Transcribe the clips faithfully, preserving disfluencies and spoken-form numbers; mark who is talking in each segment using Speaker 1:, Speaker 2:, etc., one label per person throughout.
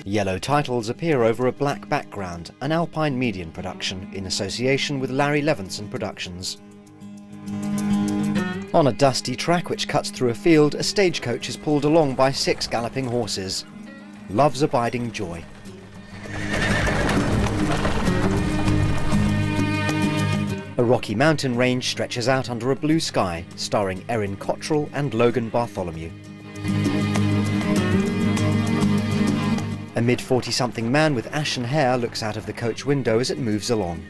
Speaker 1: Yellow titles appear over a black background, an Alpine Median production in association with Larry Levinson Productions. On a dusty track which cuts through a field, a stagecoach is pulled along by six galloping horses. Love's Abiding Joy. A rocky mountain range stretches out under a blue sky, starring Erin Cottrell and Logan Bartholomew. A mid-forty-something man with ashen hair looks out of the coach window as it moves along.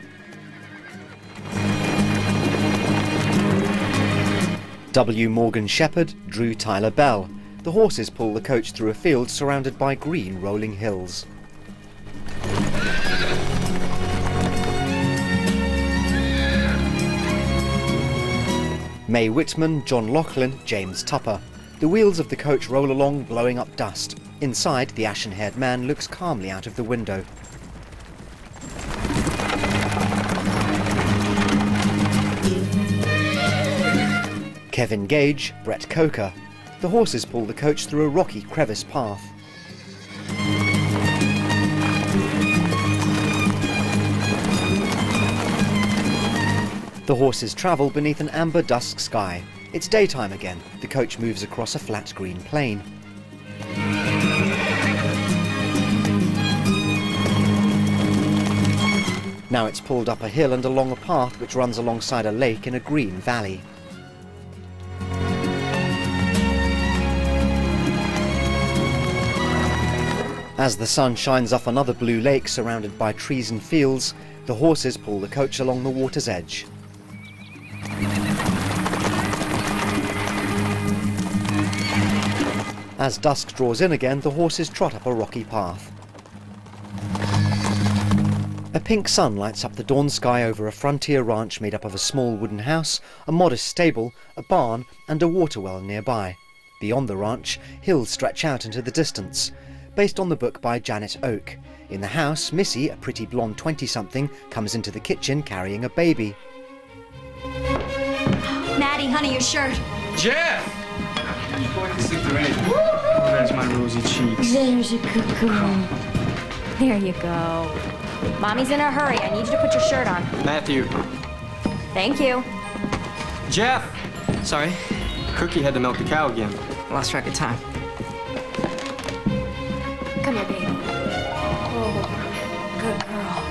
Speaker 1: W. Morgan Shepherd, Drew Tyler Bell. The horses pull the coach through a field surrounded by green rolling hills. Mae Whitman, John Laughlin, James Tupper. The wheels of the coach roll along, blowing up dust. Inside, the ashen-haired man looks calmly out of the window. Kevin Gage, Brett Coker. The horses pull the coach through a rocky crevice path. The horses travel beneath an amber dusk sky. It's daytime again. The coach moves across a flat green plain. Now it's pulled up a hill and along a path which runs alongside a lake in a green valley. As the sun shines off another blue lake surrounded by trees and fields, the horses pull the coach along the water's edge. As dusk draws in again, the horses trot up a rocky path. A pink sun lights up the dawn sky over a frontier ranch made up of a small wooden house, a modest stable, a barn and a water well nearby. Beyond the ranch, hills stretch out into the distance. Based on the book by Janet Oak. In the house, Missy, a pretty blonde twenty-something, comes into the kitchen carrying a baby.
Speaker 2: Maddie, honey, your shirt.
Speaker 3: Jeff! Oh, there's my rosy cheeks.
Speaker 2: There's a good girl. There you go. Mommy's in a hurry. I need you to put your shirt on.
Speaker 3: Matthew.
Speaker 2: Thank you.
Speaker 3: Jeff! Sorry. Cookie had to milk the cow again.
Speaker 4: Lost track of time.
Speaker 2: Come here, baby. Oh, good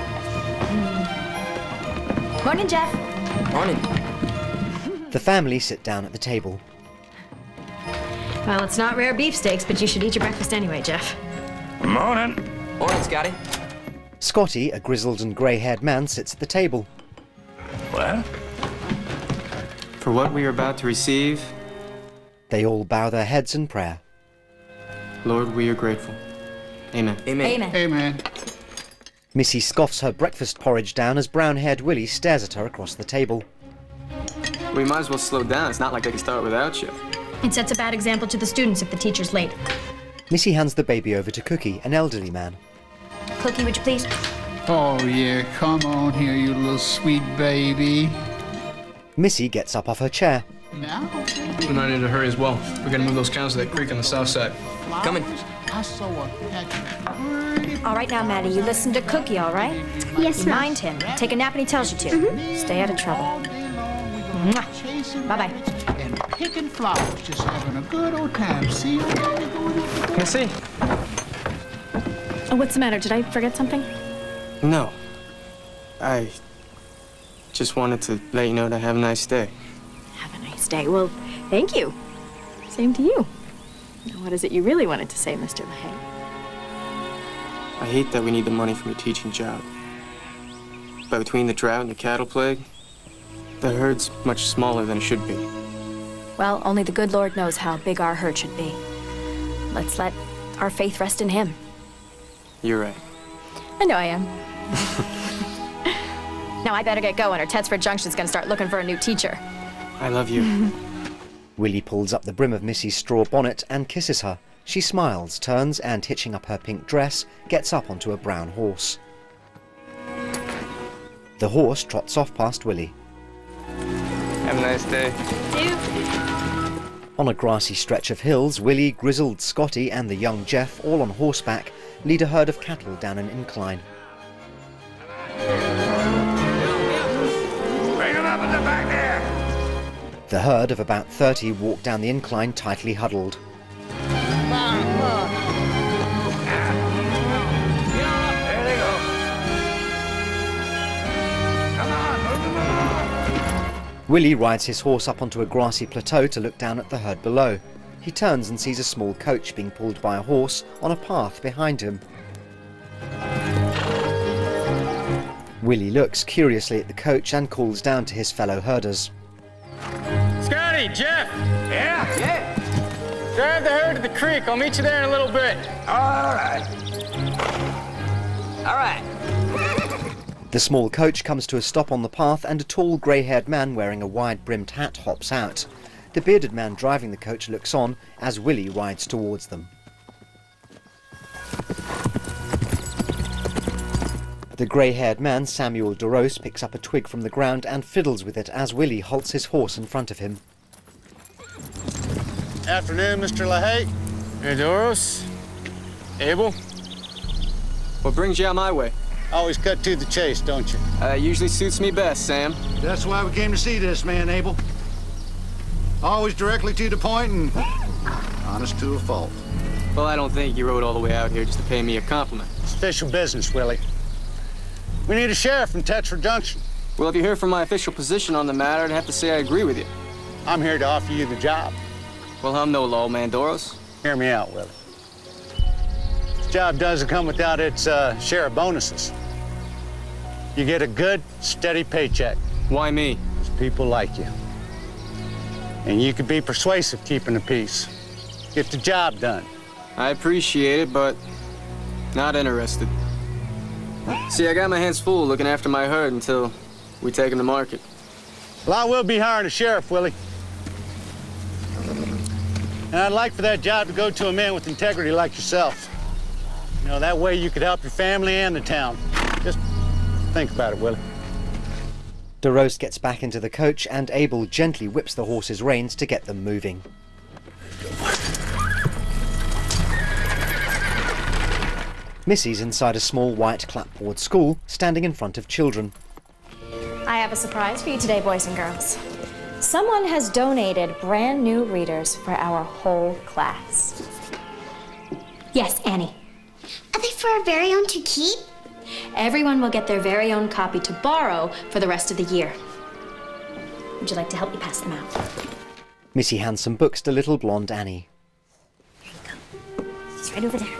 Speaker 2: girl. Mm. Morning, Jeff.
Speaker 4: Morning.
Speaker 1: The family sit down at the table.
Speaker 5: Well, it's not rare beefsteaks, but you should eat your breakfast anyway, Jeff.
Speaker 6: Morning.
Speaker 4: Morning, Scotty.
Speaker 1: Scotty, a grizzled and grey-haired man, sits at the table.
Speaker 6: Well?
Speaker 3: For what we are about to receive,
Speaker 1: They all bow their heads in prayer.
Speaker 3: Lord, we are grateful. Amen.
Speaker 4: Amen.
Speaker 2: Amen.
Speaker 6: Amen.
Speaker 1: Missy scoffs her breakfast porridge down as brown-haired Willie stares at her across the table.
Speaker 3: We might as well slow down. It's not like they can start without you.
Speaker 5: It sets a bad example to the students if the teacher's late.
Speaker 1: Missy hands the baby over to Cookie, an elderly man.
Speaker 2: Cookie, would you please?
Speaker 6: Oh, yeah, come on here, you little sweet baby.
Speaker 1: Missy gets up off her chair.
Speaker 6: Now?
Speaker 7: We might need to hurry as well. We gotta move those cows to that creek on the south side.
Speaker 4: Coming.
Speaker 6: I saw a pretty
Speaker 2: All right now, Maddie, you listen to Cookie, all right?
Speaker 8: Yes,
Speaker 2: You
Speaker 8: ma'am.
Speaker 2: mind him. Take a nap when he tells you to.
Speaker 8: Mm-hmm.
Speaker 2: Stay out of trouble.
Speaker 6: all day long. We gonna
Speaker 2: Mwah.
Speaker 6: be chasing
Speaker 2: Bye-bye.
Speaker 6: rabbits and picking flowers, just having a good old time. See you later.
Speaker 3: Can I see?
Speaker 5: Oh, what's the matter? Did I forget something?
Speaker 3: No. I just wanted to let you know that I have a nice day.
Speaker 5: Have a nice day. Well, thank you. Same to you. Now, what is it you really wanted to say, Mister LaHaye?
Speaker 3: I hate that we need the money from your teaching job. But between the drought and the cattle plague, the herd's much smaller than it should be.
Speaker 2: Well, only the good Lord knows how big our herd should be. Let's let our faith rest in him.
Speaker 3: You're right.
Speaker 2: I know I am. Now I better get going or Tedsford Junction's gonna start looking for a new teacher.
Speaker 3: I love you.
Speaker 1: Willie pulls up the brim of Missy's straw bonnet and kisses her. She smiles, turns and, hitching up her pink dress, gets up onto a brown horse. The horse trots off past Willie.
Speaker 3: Have a nice day.
Speaker 1: On a grassy stretch of hills, Willie, grizzled Scotty and the young Jeff, all on horseback, lead a herd of cattle down an incline.
Speaker 8: Bring them up in the back there!
Speaker 1: The herd of about thirty walk down the incline tightly huddled.
Speaker 8: There they go. Come on, move them along!
Speaker 1: Willie rides his horse up onto a grassy plateau to look down at the herd below. He turns and sees a small coach being pulled by a horse on a path behind him. Willie looks curiously at the coach and calls down to his fellow herders.
Speaker 9: Scotty, Jeff!
Speaker 8: Yeah?
Speaker 9: Yeah! Drive the herd to the creek. I'll meet you there in a little bit.
Speaker 8: All right.
Speaker 4: All right.
Speaker 1: The small coach comes to a stop on the path and a tall grey-haired man wearing a wide-brimmed hat hops out. The bearded man driving the coach looks on as Willie rides towards them. The grey-haired man, Samuel Doros, picks up a twig from the ground and fiddles with it as Willie halts his horse in front of him.
Speaker 10: Afternoon, Mister LaHaye.
Speaker 9: Hey, Doros. Abel?
Speaker 3: What brings you out my way?
Speaker 10: Always cut to the chase, don't you?
Speaker 3: Uh, usually suits me best, Sam.
Speaker 6: That's why we came to see this man, Abel. Always directly to the point and honest to a fault.
Speaker 3: Well, I don't think you rode all the way out here just to pay me a compliment.
Speaker 10: It's official business, Willie. We need a sheriff from Tetra Junction.
Speaker 3: Well, if you hear from my official position on the matter, I'd have to say I agree with you.
Speaker 10: I'm here to offer you the job.
Speaker 3: Well, I'm no lawman, Doros.
Speaker 10: Hear me out, Willie. This job doesn't come without its uh, share of bonuses. You get a good, steady paycheck.
Speaker 3: Why me?
Speaker 10: Because people like you. And you can be persuasive keeping the peace. Get the job done.
Speaker 3: I appreciate it, but not interested. See, I got my hands full looking after my herd until we take them to market.
Speaker 10: Well, I will be hiring a sheriff, Willie. And I'd like for that job to go to a man with integrity like yourself. You know, that way you could help your family and the town. Just think about it, Willie.
Speaker 1: Doros gets back into the coach and Abel gently whips the horse's reins to get them moving. Missy's inside a small white clapboard school, standing in front of children.
Speaker 5: I have a surprise for you today, boys and girls. Someone has donated brand new readers for our whole class. Yes, Annie.
Speaker 11: Are they for our very own to keep?
Speaker 5: Everyone will get their very own copy to borrow for the rest of the year. Would you like to help me pass them out?
Speaker 1: Missy hands some books to little blonde Annie.
Speaker 5: Here you go. It's right over there.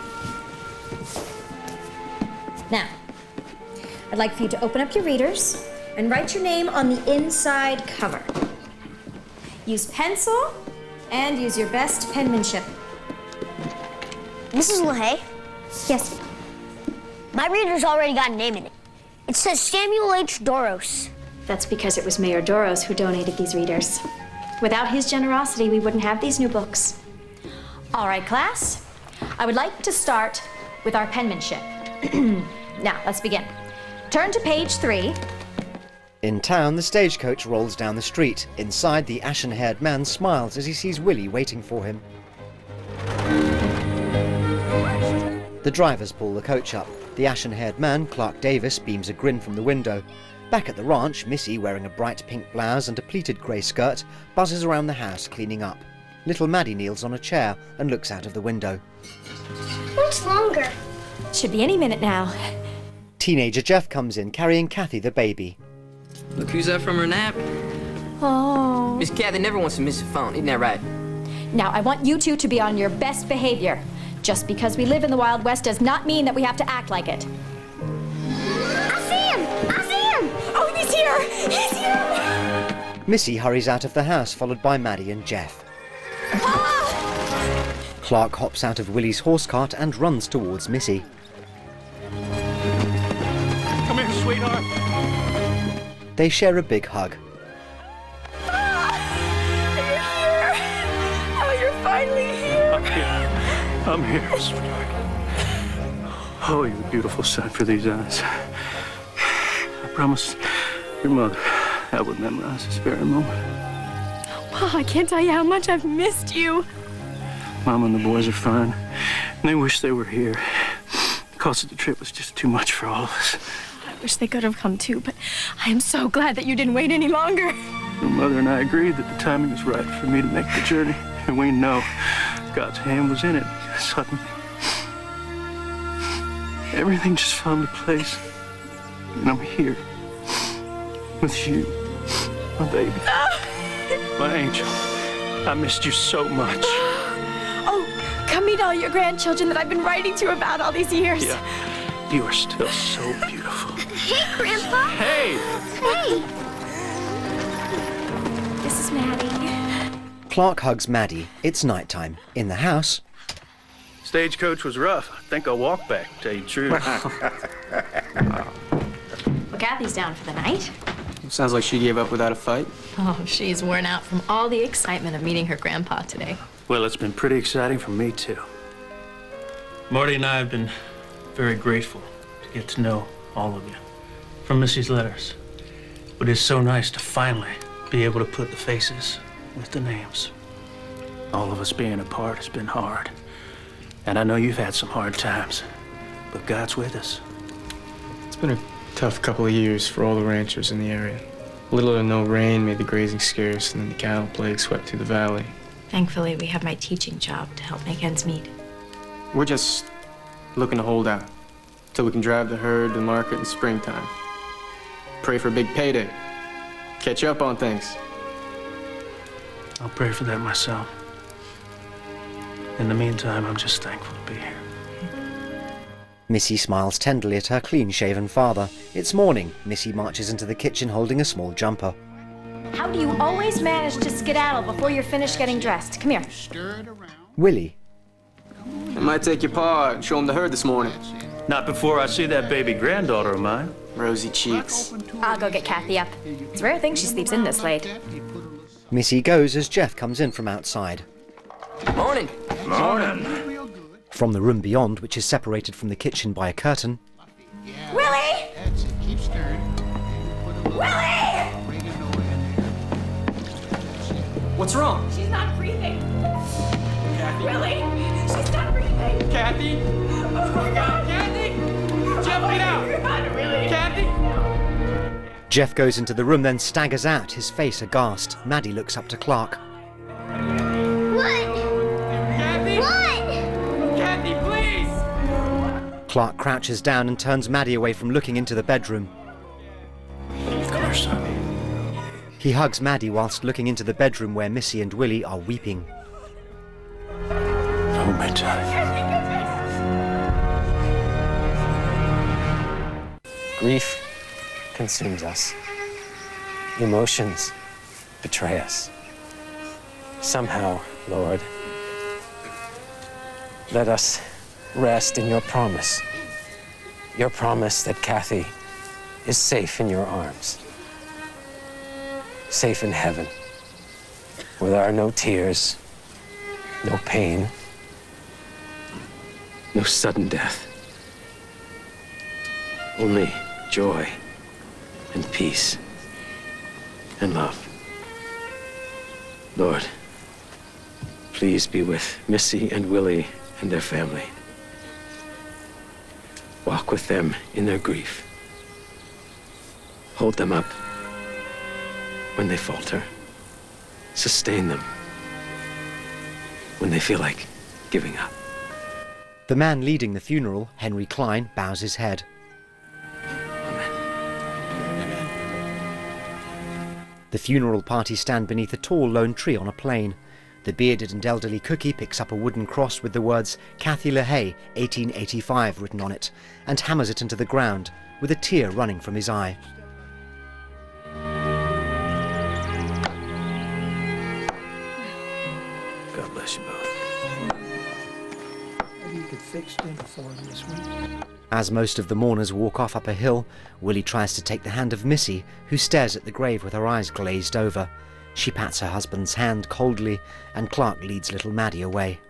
Speaker 5: Now, I'd like for you to open up your readers and write your name on the inside cover. Use pencil and use your best penmanship.
Speaker 11: Missus LaHaye?
Speaker 5: Yes.
Speaker 11: My reader's already got a name in it. It says Samuel H. Doros.
Speaker 5: That's because it was Mayor Doros who donated these readers. Without his generosity, we wouldn't have these new books. All right, class. I would like to start with our penmanship. Now, let's begin. Turn to page three.
Speaker 1: In town, the stagecoach rolls down the street. Inside, the ashen-haired man smiles as he sees Willie waiting for him. The drivers pull the coach up. The ashen-haired man, Clark Davis, beams a grin from the window. Back at the ranch, Missy, wearing a bright pink blouse and a pleated grey skirt, buzzes around the house cleaning up. Little Maddie kneels on a chair and looks out of the window.
Speaker 11: What's longer?
Speaker 5: Should be any minute now.
Speaker 1: Teenager Jeff comes in, carrying Kathy the baby.
Speaker 4: Look who's up from her nap.
Speaker 5: Oh.
Speaker 4: Miss Kathy never wants to miss a phone, isn't that right?
Speaker 5: Now, I want you two to be on your best behavior. Just because we live in the Wild West does not mean that we have to act like it.
Speaker 11: I see him! I see him!
Speaker 5: Oh, he's here! He's here!
Speaker 1: Missy hurries out of the house, followed by Maddie and Jeff.
Speaker 5: Ah!
Speaker 1: Clark hops out of Willie's horse cart and runs towards Missy.
Speaker 10: Come here, sweetheart.
Speaker 1: They share a big hug.
Speaker 5: Ah! You're here! Oh, you're finally here!
Speaker 12: I'm here. I'm here, sweetheart. Oh, you're a beautiful sight for these eyes. I promised your mother I would memorize this very moment.
Speaker 5: Oh, I can't tell you how much I've missed you.
Speaker 12: Mom and the boys are fine, and they wish they were here. cost of the trip was just too much for all of us.
Speaker 13: I wish they could have come too, but I am so glad that you didn't wait any longer.
Speaker 12: Your mother and I agreed that the timing was right for me to make the journey. And we know God's hand was in it. Suddenly, everything just fell into place. And I'm here with you, my baby, my angel. I missed you so much.
Speaker 13: Oh, come meet all your grandchildren that I've been writing to about all these years.
Speaker 12: Yeah, you are still so beautiful.
Speaker 11: Hey, Grandpa.
Speaker 12: Hey!
Speaker 11: Hey!
Speaker 13: This is Maddie.
Speaker 1: Clark hugs Maddie. It's nighttime. In the house...
Speaker 12: Stagecoach was rough. I think I'll walk back, to tell you the truth.
Speaker 5: Well, Kathy's down for the night.
Speaker 3: Sounds like she gave up without a fight.
Speaker 13: Oh, she's worn out from all the excitement of meeting her grandpa today.
Speaker 12: Well, it's been pretty exciting for me, too. Marty and I have been very grateful to get to know all of you from Missy's letters. But it's so nice to finally be able to put the faces with the names. All of us being apart has been hard. And I know you've had some hard times, but God's with us.
Speaker 3: It's been a tough couple of years for all the ranchers in the area. Little or no rain made the grazing scarce, and then the cattle plague swept through the valley.
Speaker 13: Thankfully, we have my teaching job to help make ends meet.
Speaker 3: We're just looking to hold out till we can drive the herd to the market in springtime. Pray for a big payday. Catch up on things.
Speaker 12: I'll pray for that myself. In the meantime, I'm just thankful to be here.
Speaker 1: Missy smiles tenderly at her clean-shaven father. It's morning. Missy marches into the kitchen holding a small jumper.
Speaker 5: How do you always manage to skedaddle before you're finished getting dressed? Come here.
Speaker 1: Willie.
Speaker 3: I might take your paw and show him the herd this morning.
Speaker 12: Not before I see that baby granddaughter of mine.
Speaker 3: Rosy cheeks.
Speaker 5: I'll go get Kathy up. It's a rare thing she sleeps in this late.
Speaker 1: Missy goes as Jeff comes in from outside.
Speaker 4: Morning.
Speaker 8: Morning.
Speaker 1: From the room beyond, which is separated from the kitchen by a curtain.
Speaker 5: Willie!
Speaker 6: That's it. Keep stirring.
Speaker 5: Willie!
Speaker 3: What's wrong?
Speaker 13: She's not breathing.
Speaker 3: Kathy?
Speaker 13: Willie, she's not breathing.
Speaker 3: Kathy?
Speaker 13: Oh my God,
Speaker 3: Kathy? Jeff, get out!
Speaker 13: God, really?
Speaker 3: Kathy?
Speaker 1: Jeff goes into the room, then staggers out, his face aghast. Maddie looks up to Clark.
Speaker 11: What?
Speaker 3: Kathy?
Speaker 11: What?
Speaker 3: Kathy, please!
Speaker 1: Clark crouches down and turns Maddie away from looking into the bedroom.
Speaker 12: Come here, son.
Speaker 1: He hugs Maddie whilst looking into the bedroom where Missy and Willie are weeping.
Speaker 12: Hold me tight.
Speaker 14: Grief consumes us. Emotions betray us. Somehow, Lord, let us rest in your promise. Your promise that Kathy is safe in your arms. Safe in heaven, where there are no tears, no pain, no sudden death. Only joy and peace and love. Lord, please be with Missy and Willie and their family. Walk with them in their grief. Hold them up when they falter. Sustain them when they feel like giving up.
Speaker 1: The man leading the funeral, Henry Klein, bows his head. The funeral party stand beneath a tall lone tree on a plain. The bearded and elderly cookie picks up a wooden cross with the words Kathy LaHaye, eighteen eighty-five written on it, and hammers it into the ground, with a tear running from his eye.
Speaker 14: God bless you both.
Speaker 8: Maybe you could fix dinner for him this week.
Speaker 1: As most of the mourners walk off up a hill, Willie tries to take the hand of Missy, who stares at the grave with her eyes glazed over. She pats her husband's hand coldly, and Clark leads little Maddie away.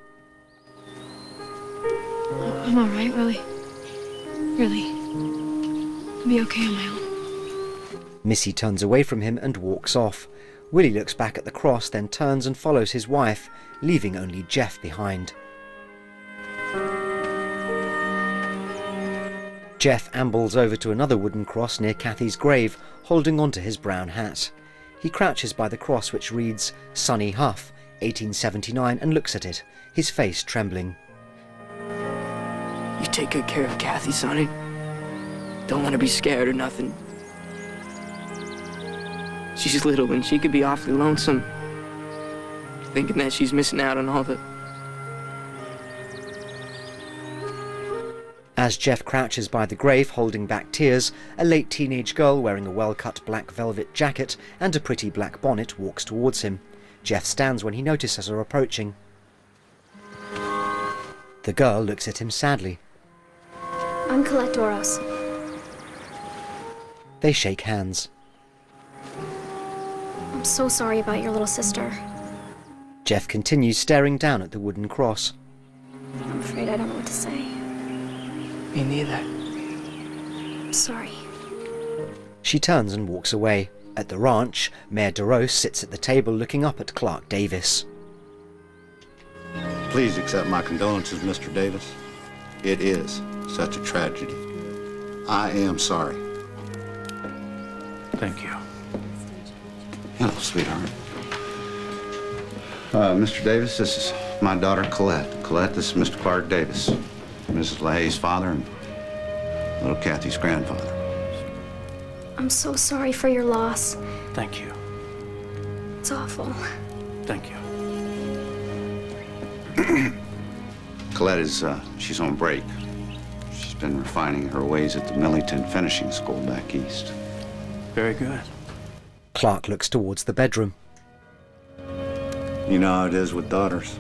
Speaker 13: I'm all right, Willie. Really. I'll be okay on my own.
Speaker 1: Missy turns away from him and walks off. Willie looks back at the cross, then turns and follows his wife, leaving only Jeff behind. Jeff ambles over to another wooden cross near Kathy's grave, holding onto his brown hat. He crouches by the cross which reads Sonny Huff, eighteen seventy-nine, and looks at it, his face trembling.
Speaker 4: You take good care of Kathy, Sonny. Don't let her be scared or nothing. She's little and she could be awfully lonesome, thinking that she's missing out on all the...
Speaker 1: As Jeff crouches by the grave, holding back tears, a late teenage girl wearing a well-cut black velvet jacket and a pretty black bonnet walks towards him. Jeff stands when he notices her approaching. The girl looks at him sadly.
Speaker 2: I'm Colette Doros.
Speaker 1: They shake hands.
Speaker 2: I'm so sorry about your little sister.
Speaker 1: Jeff continues staring down at the wooden cross.
Speaker 2: I'm afraid I don't know what to say.
Speaker 4: Me neither.
Speaker 2: I'm sorry.
Speaker 1: She turns and walks away. At the ranch, Mayor DeRose sits at the table looking up at Clark Davis.
Speaker 6: Please accept my condolences, Mister Davis. It is such a tragedy. I am sorry.
Speaker 12: Thank you.
Speaker 6: Hello, sweetheart. Uh, Mister Davis, this is my daughter, Colette. Colette, this is Mister Clark Davis, Missus LaHaye's father and little Kathy's grandfather.
Speaker 2: I'm so sorry for your loss.
Speaker 12: Thank you.
Speaker 2: It's awful.
Speaker 12: Thank you.
Speaker 6: Colette is, uh, she's on break. She's been refining her ways at the Millington Finishing School back east.
Speaker 12: Very good.
Speaker 1: Clark looks towards the bedroom.
Speaker 6: You know how it is with daughters.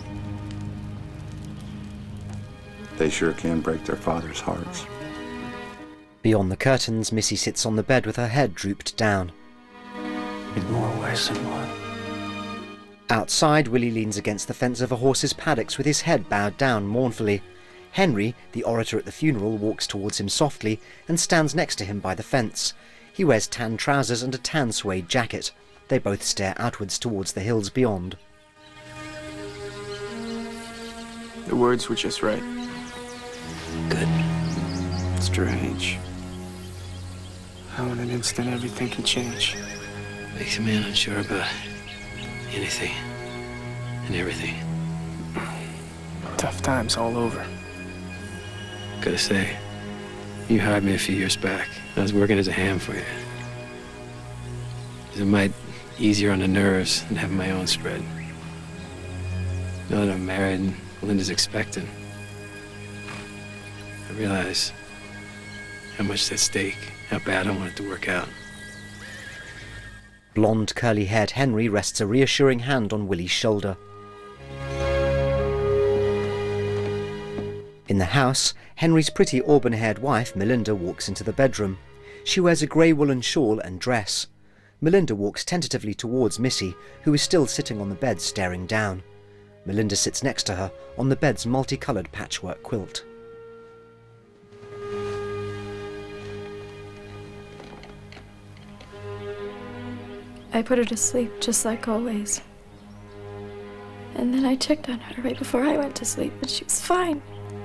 Speaker 6: They sure can break their father's hearts.
Speaker 1: Beyond the curtains, Missy sits on the bed with her head drooped down.
Speaker 12: In more ways than one.
Speaker 1: Outside, Willie leans against the fence of a horse's paddocks with his head bowed down mournfully. Henry, the orator at the funeral, walks towards him softly and stands next to him by the fence. He wears tan trousers and a tan suede jacket. They both stare outwards towards the hills beyond.
Speaker 3: The words were just right.
Speaker 4: Good.
Speaker 3: Strange. How in an instant everything can change.
Speaker 14: Makes a man unsure about anything and everything.
Speaker 3: Tough times all over.
Speaker 14: Gotta say, you hired me a few years back. I was working as a ham for you. It was a mite easier on the nerves than having my own spread. Now that I'm married and Linda's expecting, I realize how much is at stake, how bad I want it to work out.
Speaker 1: Blonde, curly-haired Henry rests a reassuring hand on Willie's shoulder. In the house, Henry's pretty auburn-haired wife, Melinda, walks into the bedroom. She wears a grey woolen shawl and dress. Melinda walks tentatively towards Missy, who is still sitting on the bed staring down. Melinda sits next to her on the bed's multicoloured patchwork quilt.
Speaker 13: I put her to sleep just like always. And then I checked on her right before I went to sleep, and she was fine.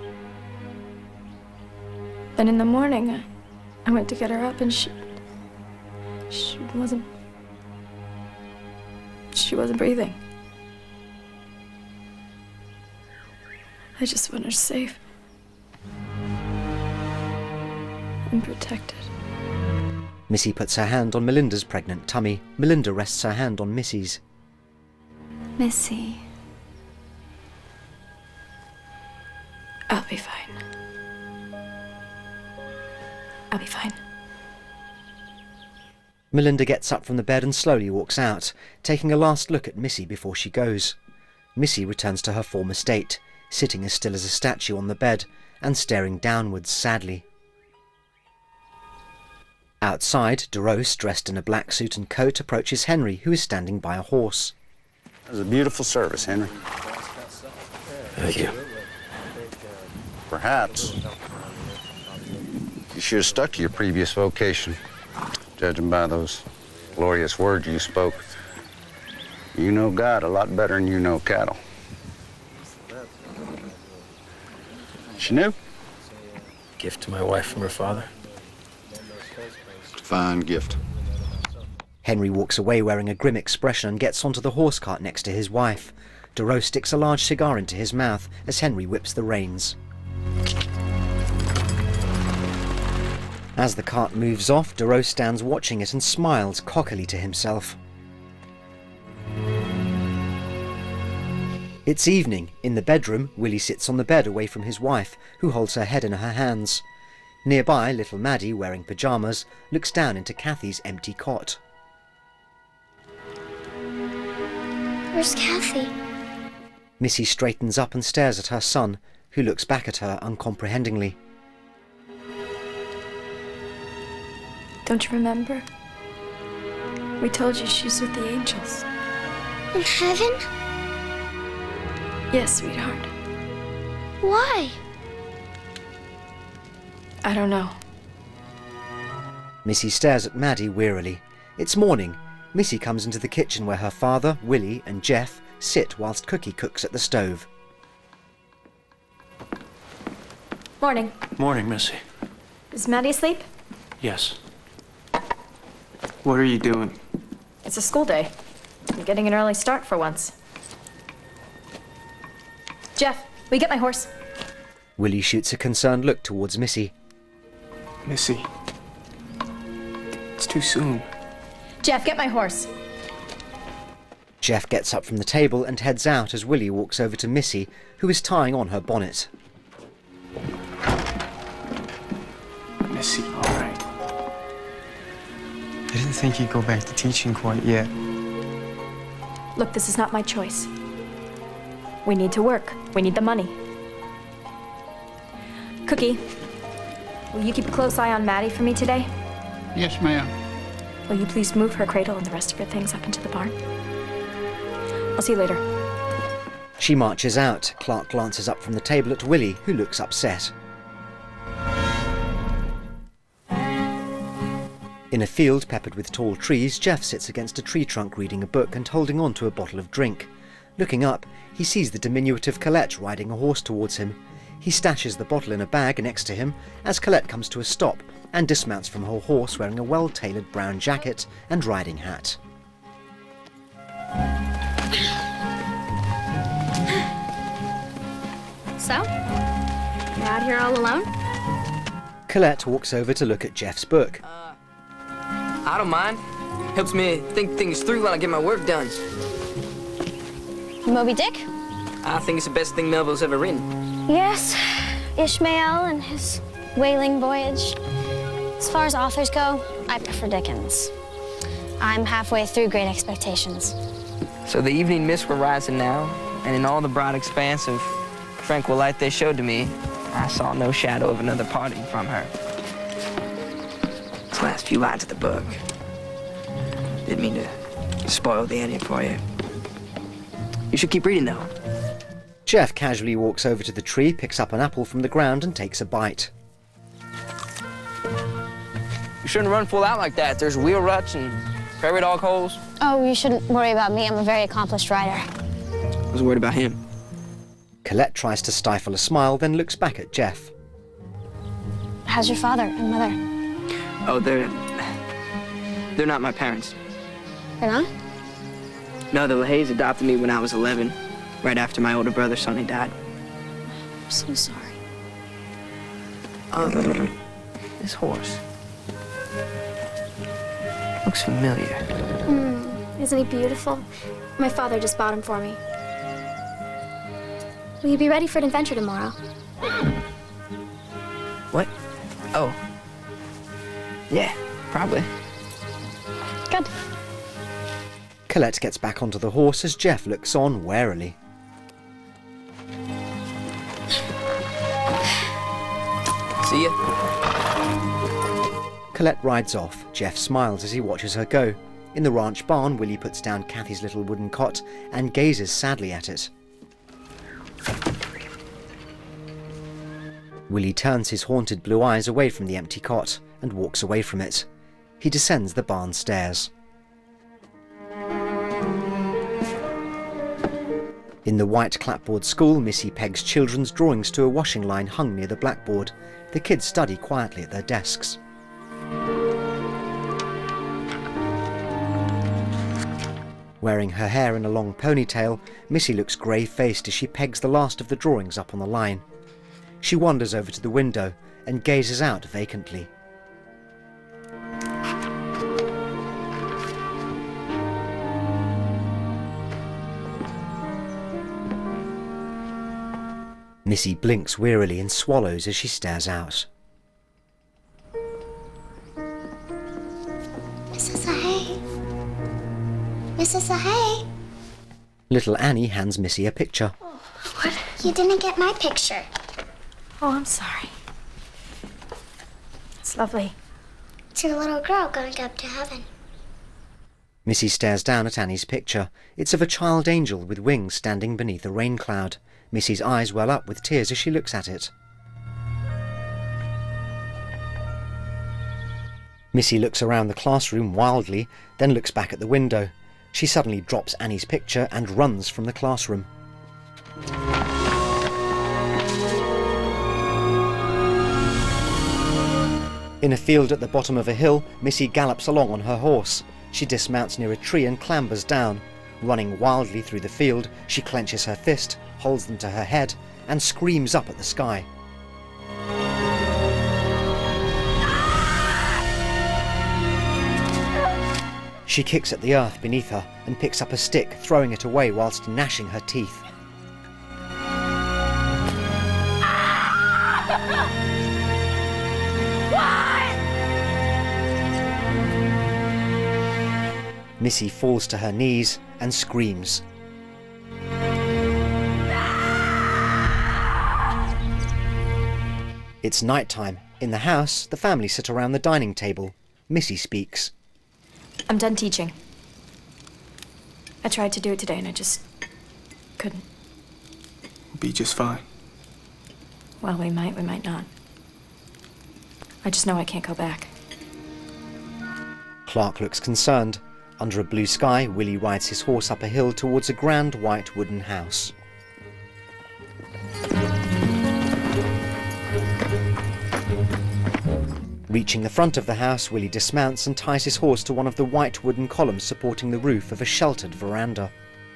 Speaker 13: Then in the morning, I, I went to get her up, and she... She wasn't... She wasn't breathing. I just want her safe. And protected.
Speaker 1: Missy puts her hand on Melinda's pregnant tummy. Melinda rests her hand on Missy's.
Speaker 2: Missy.
Speaker 13: I'll be fine. I'll be fine.
Speaker 1: Melinda gets up from the bed and slowly walks out, taking a last look at Missy before she goes. Missy returns to her former state, sitting as still as a statue on the bed and staring downwards sadly. Outside, DeRose, dressed in a black suit and coat, approaches Henry, who is standing by a horse.
Speaker 6: That was a beautiful service, Henry.
Speaker 14: Thank you.
Speaker 6: Perhaps you should have stuck to your previous vocation, judging by those glorious words you spoke. You know God a lot better than you know cattle. She knew.
Speaker 12: gift to my wife from her father.
Speaker 6: Fine gift.
Speaker 1: Henry walks away wearing a grim expression and gets onto the horse cart next to his wife. Dorot sticks a large cigar into his mouth as Henry whips the reins. As the cart moves off, Dorot stands watching it and smiles cockily to himself. It's evening. In the bedroom, Willie sits on the bed away from his wife, who holds her head in her hands. Nearby, little Maddie, wearing pyjamas, looks down into Kathy's empty cot.
Speaker 11: Where's Kathy?
Speaker 1: Missy straightens up and stares at her son, who looks back at her uncomprehendingly.
Speaker 13: Don't you remember? We told you she's with the angels.
Speaker 11: In heaven?
Speaker 13: Yes, sweetheart.
Speaker 11: Why?
Speaker 13: I don't know.
Speaker 1: Missy stares at Maddie wearily. It's morning. Missy comes into the kitchen where her father, Willie, and Jeff sit whilst Cookie cooks at the stove.
Speaker 2: Morning.
Speaker 12: Morning, Missy.
Speaker 2: Is Maddie asleep?
Speaker 12: Yes.
Speaker 3: What are you doing?
Speaker 2: It's a school day. I'm getting an early start for once. Jeff, will you get my horse?
Speaker 1: Willie shoots a concerned look towards Missy.
Speaker 3: Missy. It's too soon.
Speaker 2: Jeff, get my horse.
Speaker 1: Jeff gets up from the table and heads out as Willie walks over to Missy, who is tying on her bonnet.
Speaker 3: Missy, all right. I didn't think you'd go back to teaching quite yet.
Speaker 2: Look, this is not my choice. We need to work. We need the money. Cookie, will you keep a close eye on Maddie for me today?
Speaker 15: Yes, ma'am.
Speaker 2: Will you please move her cradle and the rest of her things up into the barn? I'll see you later.
Speaker 1: She marches out. Clark glances up from the table at Willie, who looks upset. In a field peppered with tall trees, Jeff sits against a tree trunk reading a book and holding on to a bottle of drink. Looking up, he sees the diminutive Colette riding a horse towards him. He stashes the bottle in a bag next to him as Colette comes to a stop and dismounts from her horse wearing a well-tailored brown jacket and riding hat.
Speaker 16: So? You're out here all alone?
Speaker 1: Colette walks over to look at Jeff's book.
Speaker 4: Uh, I don't mind. Helps me think things through while I get my work done.
Speaker 16: Moby Dick?
Speaker 4: I think it's the best thing Melville's ever written.
Speaker 16: Yes. Ishmael and his whaling voyage. As far as authors go, I prefer Dickens. I'm halfway through Great Expectations.
Speaker 4: So the evening mists were rising now, and in all the broad expanse of tranquil light they showed to me, I saw no shadow of another parting from her. These last few lines of the book. Didn't mean to spoil the ending for you. You should keep reading, though.
Speaker 1: Jeff casually walks over to the tree, picks up an apple from the ground and takes a bite.
Speaker 4: You shouldn't run full out like that. There's wheel ruts and prairie dog holes.
Speaker 16: Oh, you shouldn't worry about me. I'm a very accomplished rider.
Speaker 4: I was worried about him.
Speaker 1: Colette tries to stifle a smile, then looks back at Jeff.
Speaker 16: How's your father and mother?
Speaker 4: Oh, they're... They're not my parents.
Speaker 16: They're not?
Speaker 4: No, the LaHaye's adopted me when I was eleven, right after my older brother Sonny died.
Speaker 16: I'm so sorry.
Speaker 4: Um, this horse. Looks familiar.
Speaker 16: Mm, isn't he beautiful? My father just bought him for me. Will you be ready for an adventure tomorrow?
Speaker 4: What? Oh. Yeah, probably.
Speaker 16: Good.
Speaker 1: Colette gets back onto the horse as Jeff looks on warily.
Speaker 4: See ya.
Speaker 1: Colette rides off. Jeff smiles as he watches her go. In the ranch barn, Willie puts down Kathy's little wooden cot and gazes sadly at it. Willie turns his haunted blue eyes away from the empty cot and walks away from it. He descends the barn stairs. In the white clapboard school, Missy pegs children's drawings to a washing line hung near the blackboard. The kids study quietly at their desks. Wearing her hair in a long ponytail, Missy looks grey-faced as she pegs the last of the drawings up on the line. She wanders over to the window and gazes out vacantly. Missy blinks wearily and swallows as she stares out.
Speaker 11: Missus Ahey. Missus Ahey.
Speaker 1: Little Annie hands Missy a picture.
Speaker 11: What? You didn't get my picture.
Speaker 13: Oh, I'm sorry. It's lovely.
Speaker 11: It's your little girl going up to heaven.
Speaker 1: Missy stares down at Annie's picture. It's of a child angel with wings standing beneath a rain cloud. Missy's eyes well up with tears as she looks at it. Missy looks around the classroom wildly, then looks back at the window. She suddenly drops Annie's picture and runs from the classroom. In a field at the bottom of a hill, Missy gallops along on her horse. She dismounts near a tree and clambers down. Running wildly through the field, she clenches her fist, holds them to her head, and screams up at the sky. She kicks at the earth beneath her and picks up a stick, throwing it away whilst gnashing her teeth. Missy falls to her knees and screams. It's night time. In the house, the family sit around the dining table. Missy speaks.
Speaker 13: I'm done teaching. I tried to do it today and I just couldn't.
Speaker 3: We'll be just fine.
Speaker 13: Well, we might, we might not. I just know I can't go back.
Speaker 1: Clark looks concerned. Under a blue sky, Willie rides his horse up a hill towards a grand white wooden house. Reaching the front of the house, Willie dismounts and ties his horse to one of the white wooden columns supporting the roof of a sheltered veranda.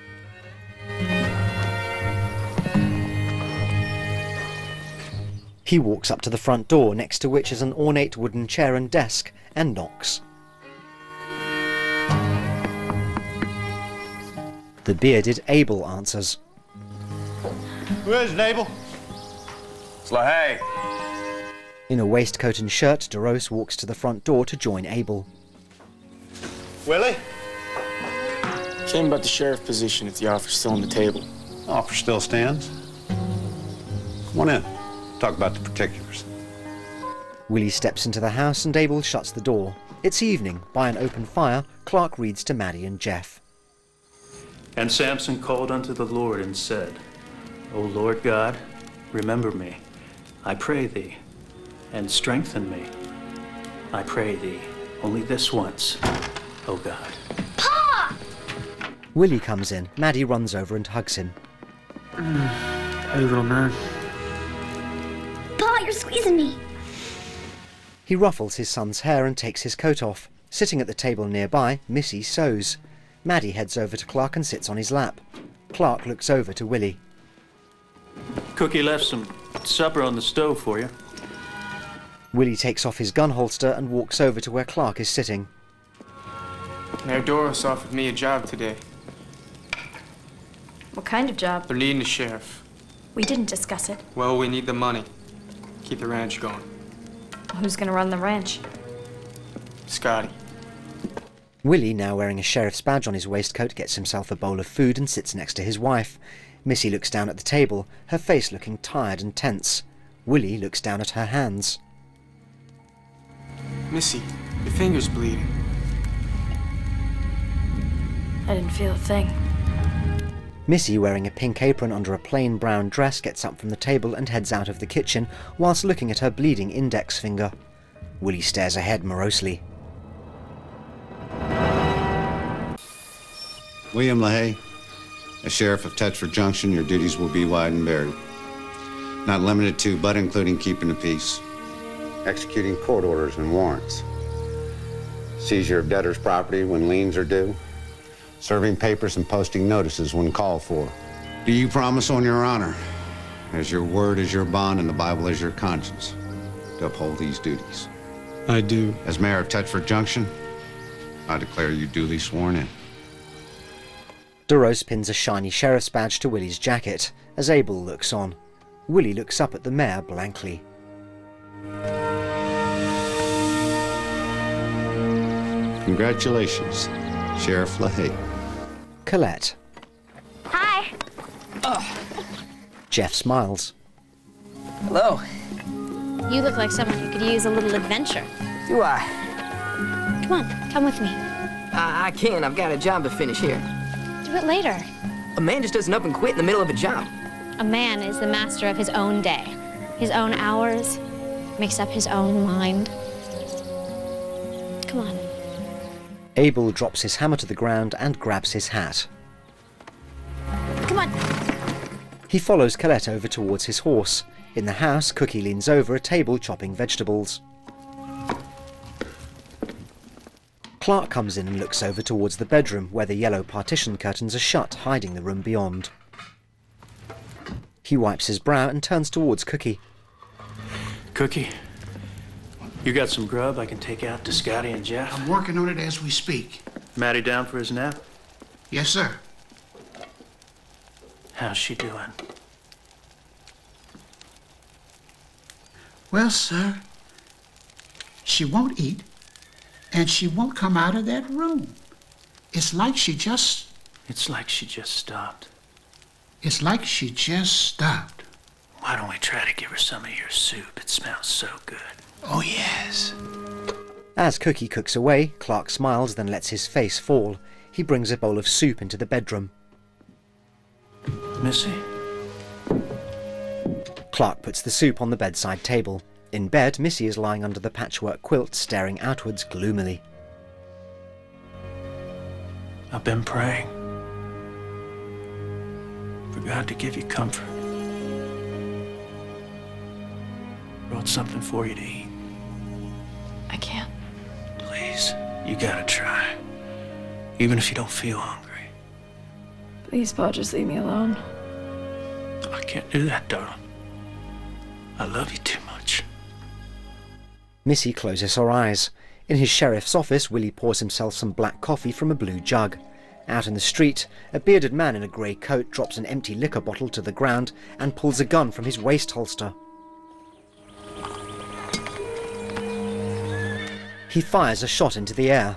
Speaker 1: He walks up to the front door, next to which is an ornate wooden chair and desk, and knocks. The bearded Abel answers.
Speaker 10: Who is it, Abel?
Speaker 15: It's LaHaye.
Speaker 1: In a waistcoat and shirt, DeRose walks to the front door to join Abel.
Speaker 10: Willie?
Speaker 3: Came about the sheriff position if the offer's still on the table.
Speaker 10: Offer still stands. Come on in. Talk about the particulars.
Speaker 1: Willie steps into the house and Abel shuts the door. It's evening. By an open fire, Clark reads to Maddie and Jeff.
Speaker 12: And Samson called unto the Lord and said, O Lord God, remember me, I pray thee, and strengthen me. I pray thee, only this once, O God.
Speaker 11: Pa!
Speaker 1: Willie comes in. Maddie runs over and hugs him.
Speaker 3: Hey, little man.
Speaker 11: Pa, you're squeezing me.
Speaker 1: He ruffles his son's hair and takes his coat off. Sitting at the table nearby, Missy sews. Maddie heads over to Clark and sits on his lap. Clark looks over to Willie.
Speaker 12: Cookie left some supper on the stove for you.
Speaker 1: Willie takes off his gun holster and walks over to where Clark is sitting.
Speaker 3: Mayor Doros offered me a job today.
Speaker 13: What kind of job?
Speaker 3: They're needing a sheriff.
Speaker 13: We didn't discuss it.
Speaker 3: Well, we need the money. Keep the ranch going.
Speaker 13: Who's gonna run the ranch?
Speaker 3: Scotty.
Speaker 1: Willie, now wearing a sheriff's badge on his waistcoat, gets himself a bowl of food and sits next to his wife. Missy looks down at the table, her face looking tired and tense. Willie looks down at her hands.
Speaker 3: Missy, your finger's bleeding.
Speaker 13: I didn't feel a thing.
Speaker 1: Missy, wearing a pink apron under a plain brown dress, gets up from the table and heads out of the kitchen whilst looking at her bleeding index finger. Willie stares ahead morosely.
Speaker 6: William LaHaye, As Sheriff of Tetford Junction, your duties will be wide and varied. Not limited to, but including keeping the peace, executing court orders and warrants, seizure of debtors' property when liens are due, serving papers and posting notices when called for. Do you promise on your honor, as your word is your bond and the Bible is your conscience, to uphold these duties?
Speaker 3: I do.
Speaker 6: As Mayor of Tetford Junction, I declare you duly sworn in.
Speaker 1: Duros pins a shiny sheriff's badge to Willie's jacket as Abel looks on. Willie looks up at the mayor blankly.
Speaker 6: Congratulations, Sheriff LaHaye.
Speaker 1: Colette.
Speaker 16: Hi.
Speaker 4: Oh.
Speaker 1: Jeff smiles.
Speaker 4: Hello.
Speaker 16: You look like someone who could use a little adventure.
Speaker 4: Do I?
Speaker 16: Come on, come with me.
Speaker 4: I, I can't. I've got a job to finish here.
Speaker 16: Do it later.
Speaker 4: A man just doesn't up and quit in the middle of a job.
Speaker 16: A man is the master of his own day, his own hours, makes up his own mind. Come on.
Speaker 1: Abel drops his hammer to the ground and grabs his hat.
Speaker 16: Come on.
Speaker 1: He follows Colette over towards his horse. In the house, Cookie leans over a table chopping vegetables. Clark comes in and looks over towards the bedroom, where the yellow partition curtains are shut, hiding the room beyond. He wipes his brow and turns towards Cookie.
Speaker 12: Cookie, you got some grub I can take out to Scotty and Jeff?
Speaker 8: I'm working on it as we speak.
Speaker 12: Maddie down for his nap?
Speaker 8: Yes, sir.
Speaker 12: How's she doing?
Speaker 8: Well, sir, she won't eat, and she won't come out of that room. It's like she just...
Speaker 12: It's like she just stopped.
Speaker 8: It's like she just stopped.
Speaker 12: Why don't we try to give her some of your soup? It smells so good.
Speaker 8: Oh, yes.
Speaker 1: As Cookie cooks away, Clark smiles, then lets his face fall. He brings a bowl of soup into the bedroom.
Speaker 12: Missy?
Speaker 1: Clark puts the soup on the bedside table. In bed, Missy is lying under the patchwork quilt, staring outwards gloomily.
Speaker 12: I've been praying for God to give you comfort. Brought something for you to eat.
Speaker 13: I can't.
Speaker 12: Please, you gotta try. Even if you don't feel hungry.
Speaker 13: Please, Paul, just leave me alone.
Speaker 12: I can't do that, darling. I love you too much.
Speaker 1: Missy closes her eyes. In his sheriff's office, Willie pours himself some black coffee from a blue jug. Out in the street, a bearded man in a grey coat drops an empty liquor bottle to the ground and pulls a gun from his waist holster. He fires a shot into the air.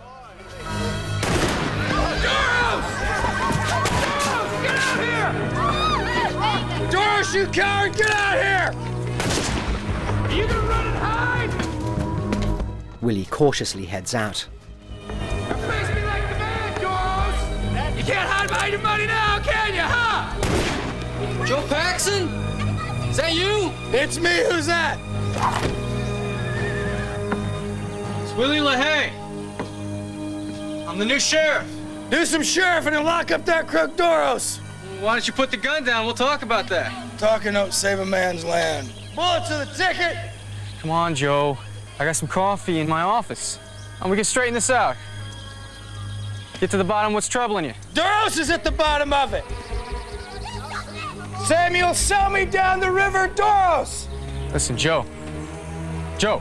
Speaker 9: Doris, you coward, get out here! Are you gonna run and hide?
Speaker 1: Willie cautiously heads out.
Speaker 9: Face me like the man, Doris! You can't hide behind your money now, can you, huh?
Speaker 4: Joe Paxson? Is that you?
Speaker 9: It's me, who's that? It's Willie LaHaye. I'm the new sheriff. Do some sheriff and then lock up that crook Doros. Why don't you put the gun down? We'll talk about that. Talking don't save a man's land. Bullets to the ticket!
Speaker 3: Come on, Joe. I got some coffee in my office. And we can straighten this out. Get to the bottom of what's troubling you.
Speaker 9: Doros is at the bottom of it. Samuel, sell me down the river, Doros!
Speaker 3: Listen, Joe. Joe.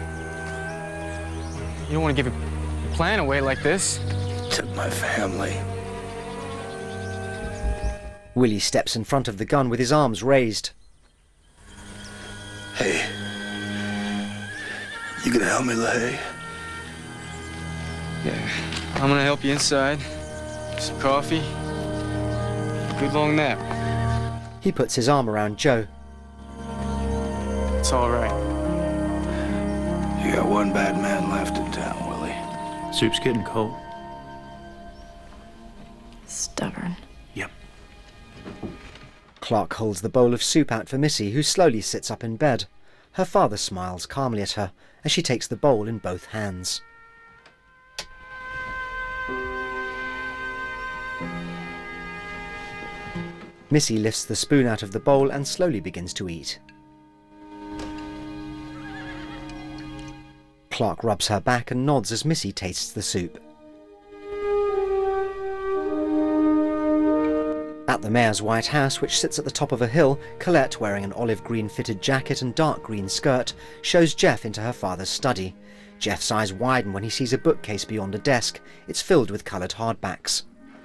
Speaker 3: You don't want to give your plan away like this.
Speaker 9: Took my family.
Speaker 1: Willie steps in front of the gun with his arms raised.
Speaker 9: Hey. You gonna help me, LaHaye?
Speaker 3: Yeah, I'm gonna help you inside. Some coffee. Good long nap.
Speaker 1: He puts his arm around Joe.
Speaker 3: It's all right.
Speaker 9: You got one bad man left in town, Willie.
Speaker 12: Soup's getting cold.
Speaker 13: Stubborn.
Speaker 12: Yep.
Speaker 1: Clark holds the bowl of soup out for Missy, who slowly sits up in bed. Her father smiles calmly at her as she takes the bowl in both hands. Missy lifts the spoon out of the bowl and slowly begins to eat. Clark rubs her back and nods as Missy tastes the soup. At the mayor's White House, which sits at the top of a hill, Colette, wearing an olive green fitted jacket and dark green skirt, shows Jeff into her father's study. Jeff's eyes widen when he sees a bookcase beyond a desk. It's filled with coloured hardbacks.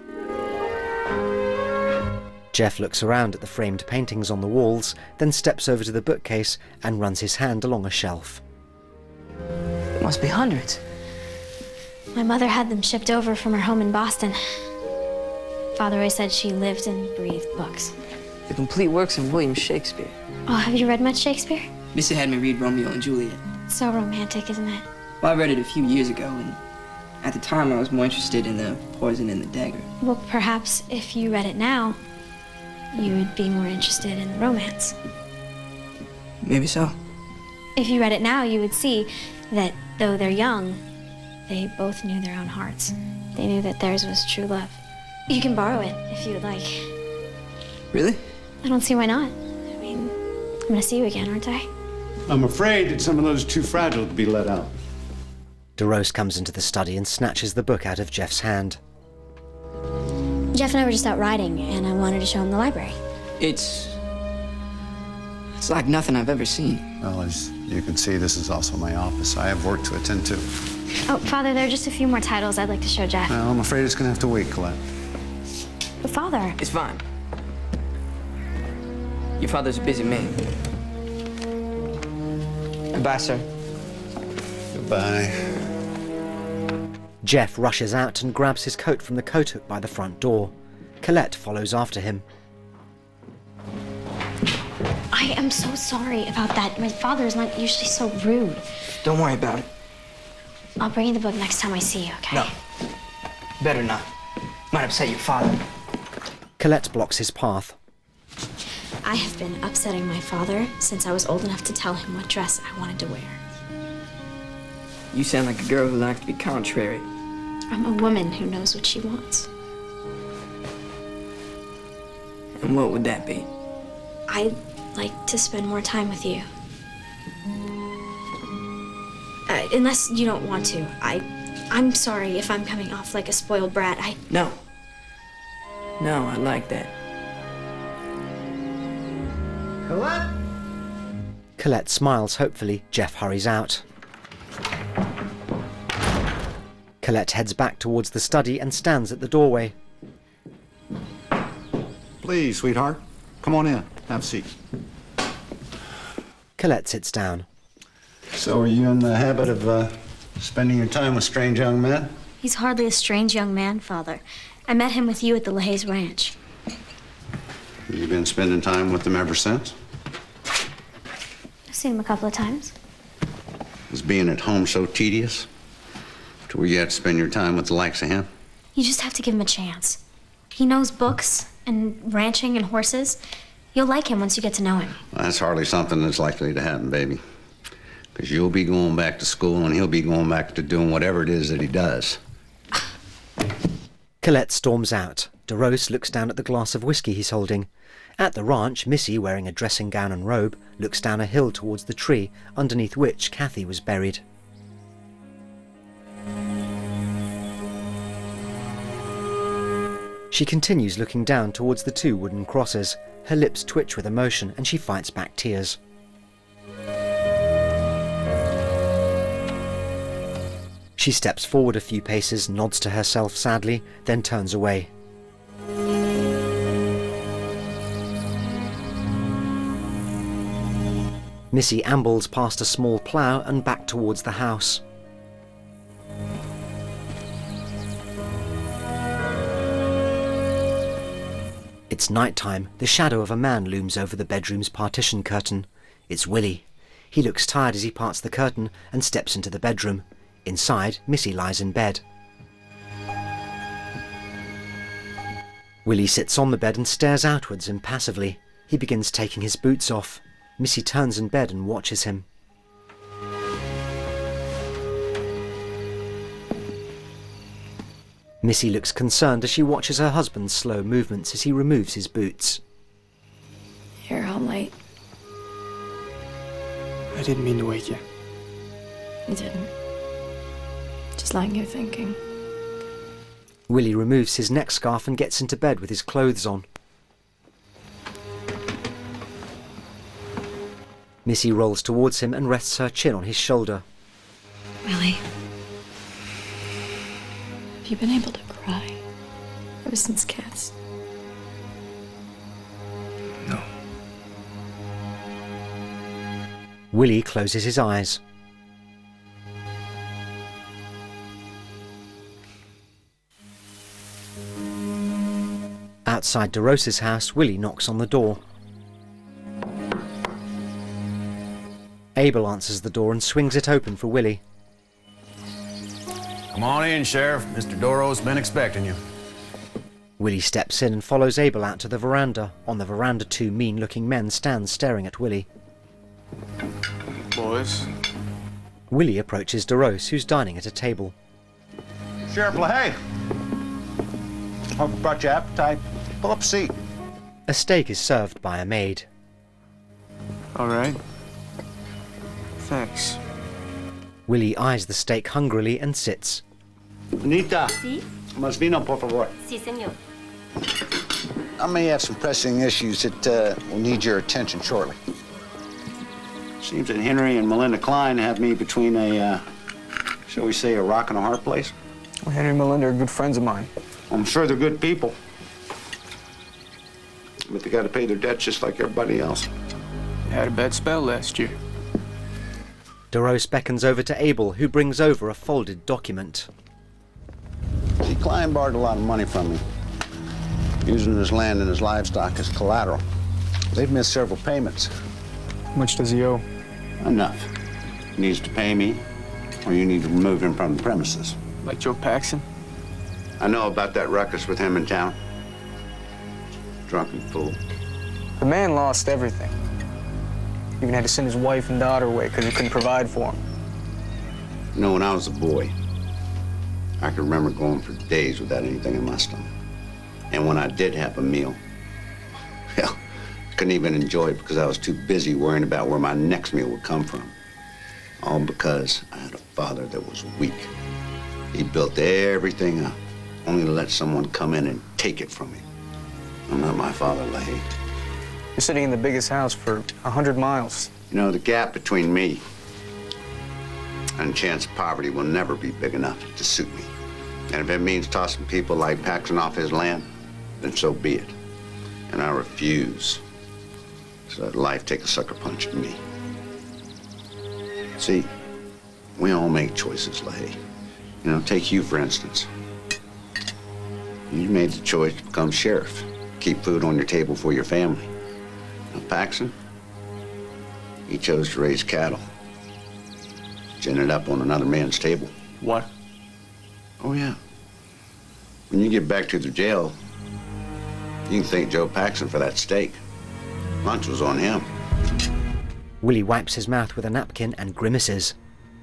Speaker 1: Jeff looks around at the framed paintings on the walls, then steps over to the bookcase and runs his hand along a shelf.
Speaker 4: There must be hundreds.
Speaker 5: My mother had them shipped over from her home in Boston. Father always said she lived and breathed books.
Speaker 4: The complete works of William Shakespeare.
Speaker 5: Oh, have you read much Shakespeare?
Speaker 4: Missy had me read Romeo and Juliet.
Speaker 5: So romantic, isn't it?
Speaker 4: Well, I read it a few years ago, and at the time I was more interested in the poison in the dagger.
Speaker 5: Well, perhaps if you read it now, you would be more interested in the romance.
Speaker 4: Maybe so.
Speaker 5: If you read it now, you would see that though they're young, they both knew their own hearts. They knew that theirs was true love. You can borrow it if you would like.
Speaker 4: Really?
Speaker 5: I don't see why not. I mean, I'm gonna see you again, aren't I?
Speaker 10: I'm afraid that some of those are too fragile to be let out.
Speaker 1: DeRose comes into the study and snatches the book out of Jeff's hand.
Speaker 5: Jeff and I were just out riding, and I wanted to show him the library.
Speaker 4: It's... It's like nothing I've ever seen.
Speaker 6: Well, as you can see, this is also my office. I have work to attend to.
Speaker 5: Oh, Father, there are just a few more titles I'd like to show Jeff.
Speaker 6: Well, I'm afraid it's going to have to wait, Colette.
Speaker 5: But Father...
Speaker 4: It's fine. Your father's a busy man. Goodbye, sir.
Speaker 6: Goodbye.
Speaker 1: Jeff rushes out and grabs his coat from the coat hook by the front door. Colette follows after him.
Speaker 5: I am so sorry about that. My father is not usually so rude.
Speaker 4: Don't worry about it.
Speaker 5: I'll bring you the book next time I see you, okay?
Speaker 4: No. Better not. Might upset your father.
Speaker 1: Colette blocks his path.
Speaker 5: I have been upsetting my father since I was old enough to tell him what dress I wanted to wear.
Speaker 4: You sound like a girl who likes to be contrary.
Speaker 5: I'm a woman who knows what she wants.
Speaker 4: And what would that be?
Speaker 5: I'd like to spend more time with you. Uh, unless you don't want to. I, I'm sorry if I'm coming off like a spoiled brat. I...
Speaker 4: No. No, I like that.
Speaker 10: Colette?
Speaker 1: Colette smiles hopefully. Jeff hurries out. Colette heads back towards the study and stands at the doorway.
Speaker 6: Please, sweetheart. Come on in. Have a seat.
Speaker 1: Colette sits down.
Speaker 6: So are you in the habit of uh, spending your time with strange young men?
Speaker 5: He's hardly a strange young man, Father. I met him with you at the LaHaye's ranch.
Speaker 6: You've been spending time with them ever since?
Speaker 5: I've seen him a couple of times.
Speaker 6: Is being at home so tedious to where you have to spend your time with the likes of him?
Speaker 5: You just have to give him a chance. He knows books and ranching and horses. You'll like him once you get to know him.
Speaker 6: Well, that's hardly something that's likely to happen, baby. Because you'll be going back to school and he'll be going back to doing whatever it is that he does.
Speaker 1: Colette storms out. DeRose looks down at the glass of whiskey he's holding. At the ranch, Missy, wearing a dressing gown and robe, looks down a hill towards the tree underneath which Kathy was buried. She continues looking down towards the two wooden crosses. Her lips twitch with emotion and she fights back tears. She steps forward a few paces, nods to herself sadly, then turns away. Missy ambles past a small plough and back towards the house. It's night time. The shadow of a man looms over the bedroom's partition curtain. It's Willie. He looks tired as he parts the curtain and steps into the bedroom. Inside, Missy lies in bed. Willie sits on the bed and stares outwards impassively. He begins taking his boots off. Missy turns in bed and watches him. Missy looks concerned as she watches her husband's slow movements as he removes his boots.
Speaker 13: You're home late.
Speaker 3: I didn't mean to wake you.
Speaker 13: You didn't. Just lying here thinking.
Speaker 1: Willie removes his neck scarf and gets into bed with his clothes on. Missy rolls towards him and rests her chin on his shoulder.
Speaker 13: Willie, have you been able to cry ever since Cass?
Speaker 3: No.
Speaker 1: Willie closes his eyes. Outside DeRosa's house, Willie knocks on the door. Abel answers the door and swings it open for Willie.
Speaker 15: Come on in, Sheriff. Mister Doro's been expecting you.
Speaker 1: Willie steps in and follows Abel out to the veranda. On the veranda, two mean-looking men stand staring at Willie.
Speaker 3: Boys.
Speaker 1: Willie approaches DeRose, who's dining at a table.
Speaker 10: Sheriff LaHaye. Hope I brought you appetite. Pull up a seat.
Speaker 1: A steak is served by a maid.
Speaker 3: All right. Thanks.
Speaker 1: Willie eyes the steak hungrily and sits.
Speaker 10: Anita.
Speaker 11: Sí?
Speaker 10: Más vino, por favor.
Speaker 11: Sí, señor.
Speaker 6: I may have some pressing issues that uh, will need your attention shortly.
Speaker 10: Seems that Henry and Melinda Klein have me between a, uh, shall we say, a rock and a hard place.
Speaker 3: Well, Henry and Melinda are good friends of mine.
Speaker 10: I'm sure they're good people. But they got to pay their debts just like everybody else.
Speaker 3: Had a bad spell last year.
Speaker 1: DeRose beckons over to Abel, who brings over a folded document.
Speaker 6: See, Klein borrowed a lot of money from me, using his land and his livestock as collateral. They've missed several payments.
Speaker 3: How much does he owe?
Speaker 6: Enough. He needs to pay me, or you need to remove him from the premises.
Speaker 3: Like Joe Paxson?
Speaker 6: I know about that ruckus with him in town. Drunken fool.
Speaker 3: The man lost everything. Even had to send his wife and daughter away because he couldn't provide for them.
Speaker 6: You know, when I was a boy, I could remember going for days without anything in my stomach. And when I did have a meal, hell, I couldn't even enjoy it because I was too busy worrying about where my next meal would come from. All because I had a father that was weak. He built everything up, only to let someone come in and take it from me. I'm not my father, LaHaye.
Speaker 3: You're sitting in the biggest house for a hundred miles.
Speaker 6: You know, the gap between me and chance of poverty will never be big enough to suit me. And if it means tossing people like Paxson off his land, then so be it. And I refuse to let life take a sucker punch at me. See, we all make choices, LaHaye. You know, take you, for instance. You made the choice to become sheriff, keep food on your table for your family. Now, Paxson, he chose to raise cattle. Gin it up on another man's table.
Speaker 3: What?
Speaker 6: Oh, yeah. When you get back to the jail, you can thank Joe Paxson for that steak. Lunch was on him.
Speaker 1: Willie wipes his mouth with a napkin and grimaces.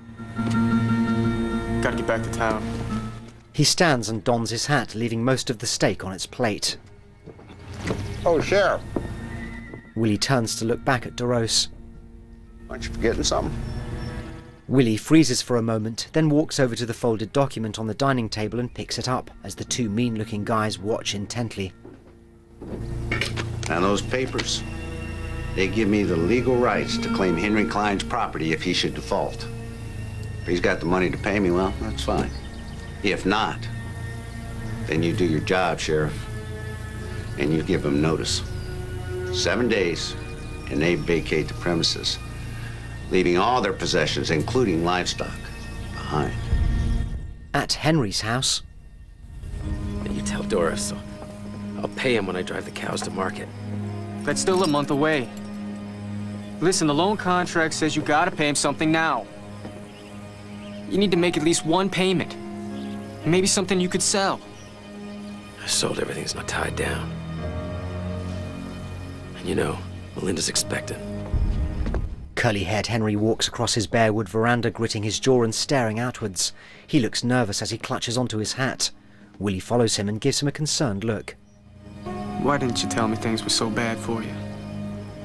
Speaker 3: Gotta get back to town.
Speaker 1: He stands and dons his hat, leaving most of the steak on its plate.
Speaker 6: Oh, Sheriff.
Speaker 1: Willie turns to look back at DeRose.
Speaker 6: Aren't you forgetting something?
Speaker 1: Willie freezes for a moment, then walks over to the folded document on the dining table and picks it up as the two mean-looking guys watch intently.
Speaker 6: Now, those papers, they give me the legal rights to claim Henry Klein's property if he should default. If he's got the money to pay me, well, that's fine. If not, then you do your job, Sheriff, and you give him notice. Seven days, and they vacate the premises, leaving all their possessions, including livestock, behind.
Speaker 1: At Henry's house...
Speaker 14: You tell Doris, so I'll pay him when I drive the cows to market.
Speaker 3: That's still a month away. Listen, the loan contract says you gotta pay him something now. You need to make at least one payment. Maybe something you could sell.
Speaker 14: I sold everything that's not tied down. And you know, Melinda's expecting.
Speaker 1: Curly-haired Henry walks across his bare wood veranda, gritting his jaw and staring outwards. He looks nervous as he clutches onto his hat. Willie follows him and gives him a concerned look.
Speaker 3: Why didn't you tell me things were so bad for you?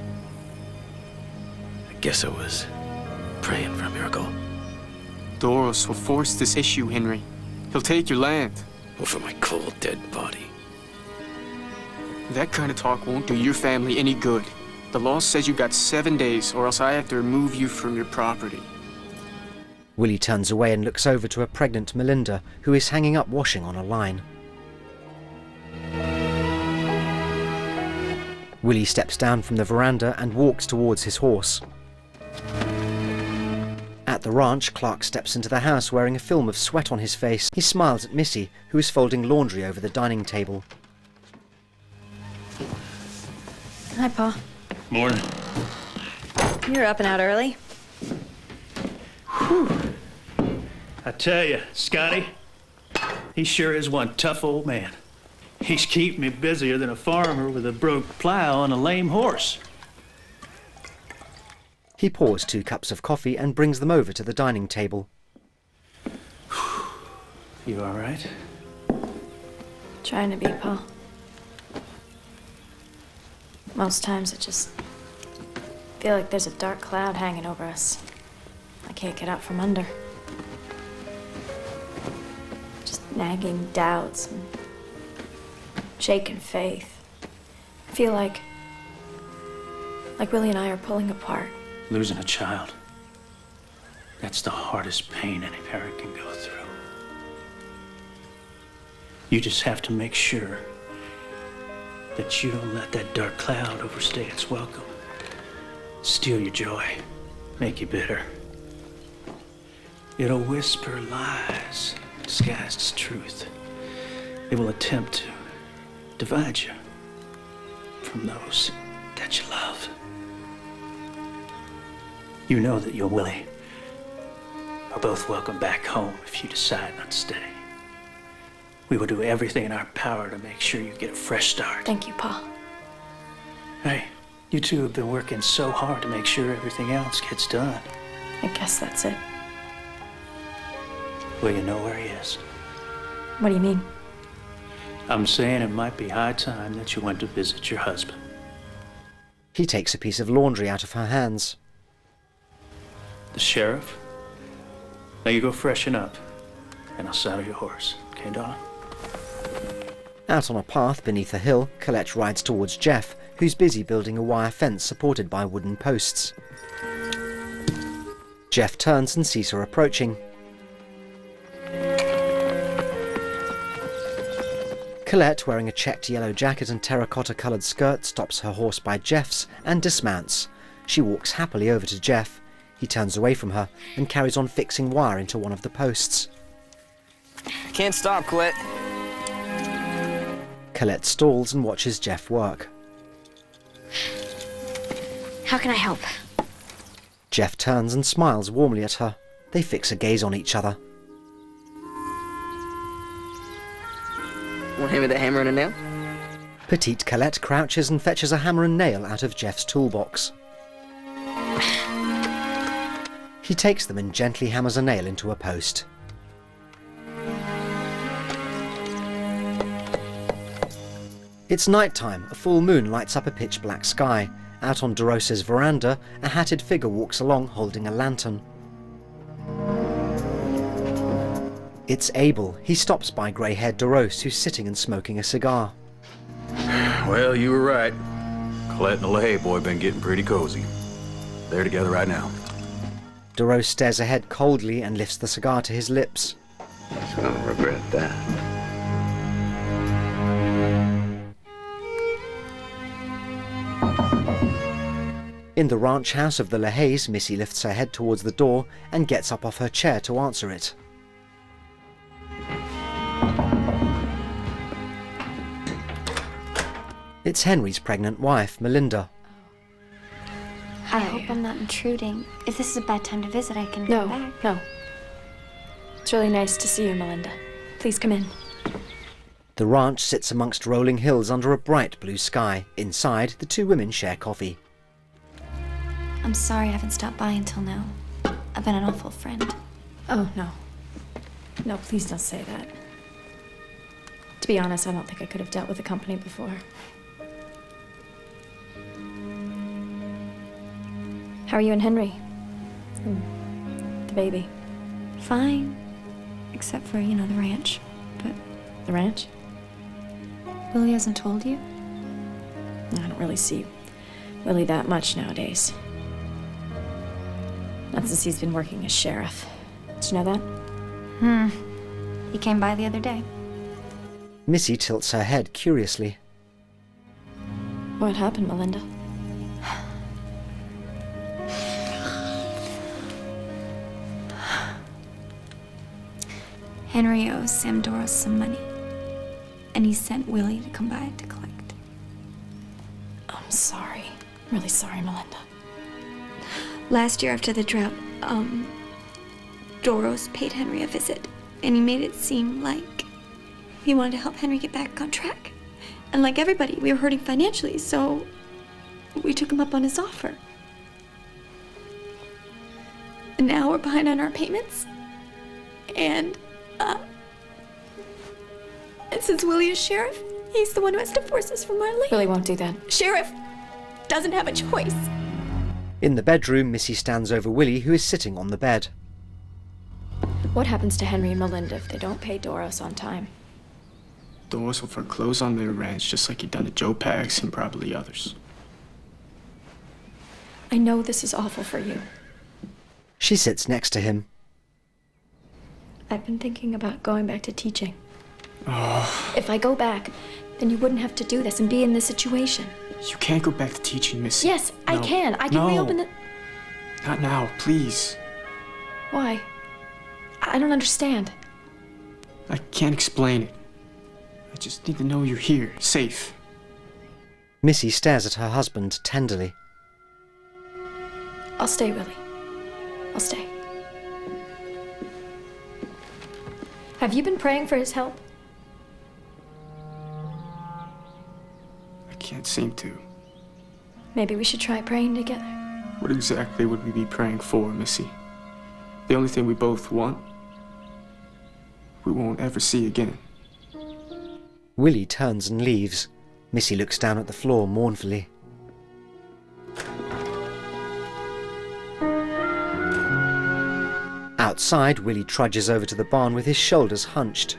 Speaker 14: guess I was praying for a miracle.
Speaker 3: Doros will force this issue, Henry. He'll take your land.
Speaker 14: Over my cold, dead body.
Speaker 3: That kind of talk won't do your family any good. The law says you got seven days, or else I have to remove you from your property.
Speaker 1: Willie turns away and looks over to a pregnant Melinda, who is hanging up washing on a line. Willie steps down from the veranda and walks towards his horse. At the ranch, Clark steps into the house wearing a film of sweat on his face. He smiles at Missy, who is folding laundry over the dining table.
Speaker 2: Hi, Pa.
Speaker 12: Morning.
Speaker 2: You're up and out early.
Speaker 12: Whew. I tell you, Scotty, he sure is one tough old man. He's keeping me busier than a farmer with a broke plow and a lame horse.
Speaker 1: He pours two cups of coffee and brings them over to the dining table.
Speaker 12: You all right?
Speaker 2: Trying to be, Pa. Most times I just feel like there's a dark cloud hanging over us. I can't get out from under. Just nagging doubts and shaken faith. I feel like, like Willie and I are pulling apart.
Speaker 12: Losing a child. That's the hardest pain any parent can go through. You just have to make sure that you don't let that dark cloud overstay its welcome. Steal your joy. Make you bitter. It'll whisper lies disguised as truth. It will attempt to divide you from those that you love. You know that you and Willie are both welcome back home if you decide not to stay. We will do everything in our power to make sure you get a fresh start.
Speaker 2: Thank you, Pa.
Speaker 12: Hey, you two have been working so hard to make sure everything else gets done.
Speaker 2: I guess that's it.
Speaker 12: Well, you know where he is.
Speaker 2: What do you mean?
Speaker 12: I'm saying it might be high time that you went to visit your husband.
Speaker 1: He takes a piece of laundry out of her hands.
Speaker 12: The sheriff? Now you go freshen up, and I'll saddle your horse. Okay, darling?
Speaker 1: Out on a path beneath a hill, Colette rides towards Jeff, who's busy building a wire fence supported by wooden posts. Jeff turns and sees her approaching. Colette, wearing a checked yellow jacket and terracotta-coloured skirt, stops her horse by Jeff's and dismounts. She walks happily over to Jeff. He turns away from her and carries on fixing wire into one of the posts.
Speaker 4: Can't stop, Colette.
Speaker 1: Colette stalls and watches Jeff work.
Speaker 11: How can I help?
Speaker 1: Jeff turns and smiles warmly at her. They fix a gaze on each other.
Speaker 4: Want him with a hammer and a nail?
Speaker 1: Petite Colette crouches and fetches a hammer and nail out of Jeff's toolbox. He takes them and gently hammers a nail into a post. It's night time. A full moon lights up a pitch-black sky. Out on Doros' veranda, a hatted figure walks along holding a lantern. It's Abel. He stops by grey-haired Doros, who's sitting and smoking a cigar.
Speaker 15: Well, you were right. Colette and the LaHaye boy been getting pretty cozy. They're together right now.
Speaker 1: Doros stares ahead coldly and lifts the cigar to his lips.
Speaker 14: He's gonna regret that.
Speaker 1: In the ranch house of the LaHayes, Missy lifts her head towards the door and gets up off her chair to answer it. It's Henry's pregnant wife, Melinda.
Speaker 16: I hope I'm not intruding. If this is a bad time to visit, I can
Speaker 2: No,
Speaker 16: come back.
Speaker 2: no. It's really nice to see you, Melinda. Please come in.
Speaker 1: The ranch sits amongst rolling hills under a bright blue sky. Inside, the two women share coffee.
Speaker 16: I'm sorry I haven't stopped by until now. I've been an awful friend.
Speaker 2: Oh, no. No, please don't say that. To be honest, I don't think I could have dealt with the company before. How are you and Henry? And the baby?
Speaker 13: Fine. Except for, you know, the ranch. But
Speaker 2: The ranch?
Speaker 13: Willie hasn't told you?
Speaker 2: I don't really see Willie that much nowadays. Not since he's been working as sheriff. Did you know that?
Speaker 13: Hmm. He came by the other day.
Speaker 1: Missy tilts her head curiously.
Speaker 2: What happened, Melinda?
Speaker 13: Henry owes Sam Doros some money. And he sent Willie to come by to collect.
Speaker 2: I'm sorry. I'm really sorry, Melinda.
Speaker 13: Last year after the drought, um, Doros paid Henry a visit, and he made it seem like he wanted to help Henry get back on track. And like everybody, we were hurting financially, so we took him up on his offer. And now we're behind on our payments. And, uh, and since Willie is sheriff, he's the one who has to force us from our land.
Speaker 2: Willie won't do that.
Speaker 13: Sheriff doesn't have a choice.
Speaker 1: In the bedroom, Missy stands over Willie, who is sitting on the bed.
Speaker 2: What happens to Henry and Melinda if they don't pay Doros on time?
Speaker 3: Doros will foreclose on their ranch just like he done to Joe Pags and probably others.
Speaker 2: I know this is awful for you.
Speaker 1: She sits next to him.
Speaker 2: I've been thinking about going back to teaching.
Speaker 3: Oh.
Speaker 2: If I go back, then you wouldn't have to do this and be in this situation.
Speaker 3: You can't go back to teaching, Missy.
Speaker 2: Yes, I
Speaker 3: No.
Speaker 2: can. I can
Speaker 3: No.
Speaker 2: reopen the...
Speaker 3: Not now, please.
Speaker 2: Why? I don't understand.
Speaker 3: I can't explain it. I just need to know you're here, safe.
Speaker 1: Missy stares at her husband tenderly.
Speaker 2: I'll stay, Willie. I'll stay. Have you been praying for his help?
Speaker 3: I can't seem to.
Speaker 2: Maybe we should try praying together.
Speaker 3: What exactly would we be praying for, Missy? The only thing we both want, we won't ever see again.
Speaker 1: Willie turns and leaves. Missy looks down at the floor mournfully. Outside, Willie trudges over to the barn with his shoulders hunched.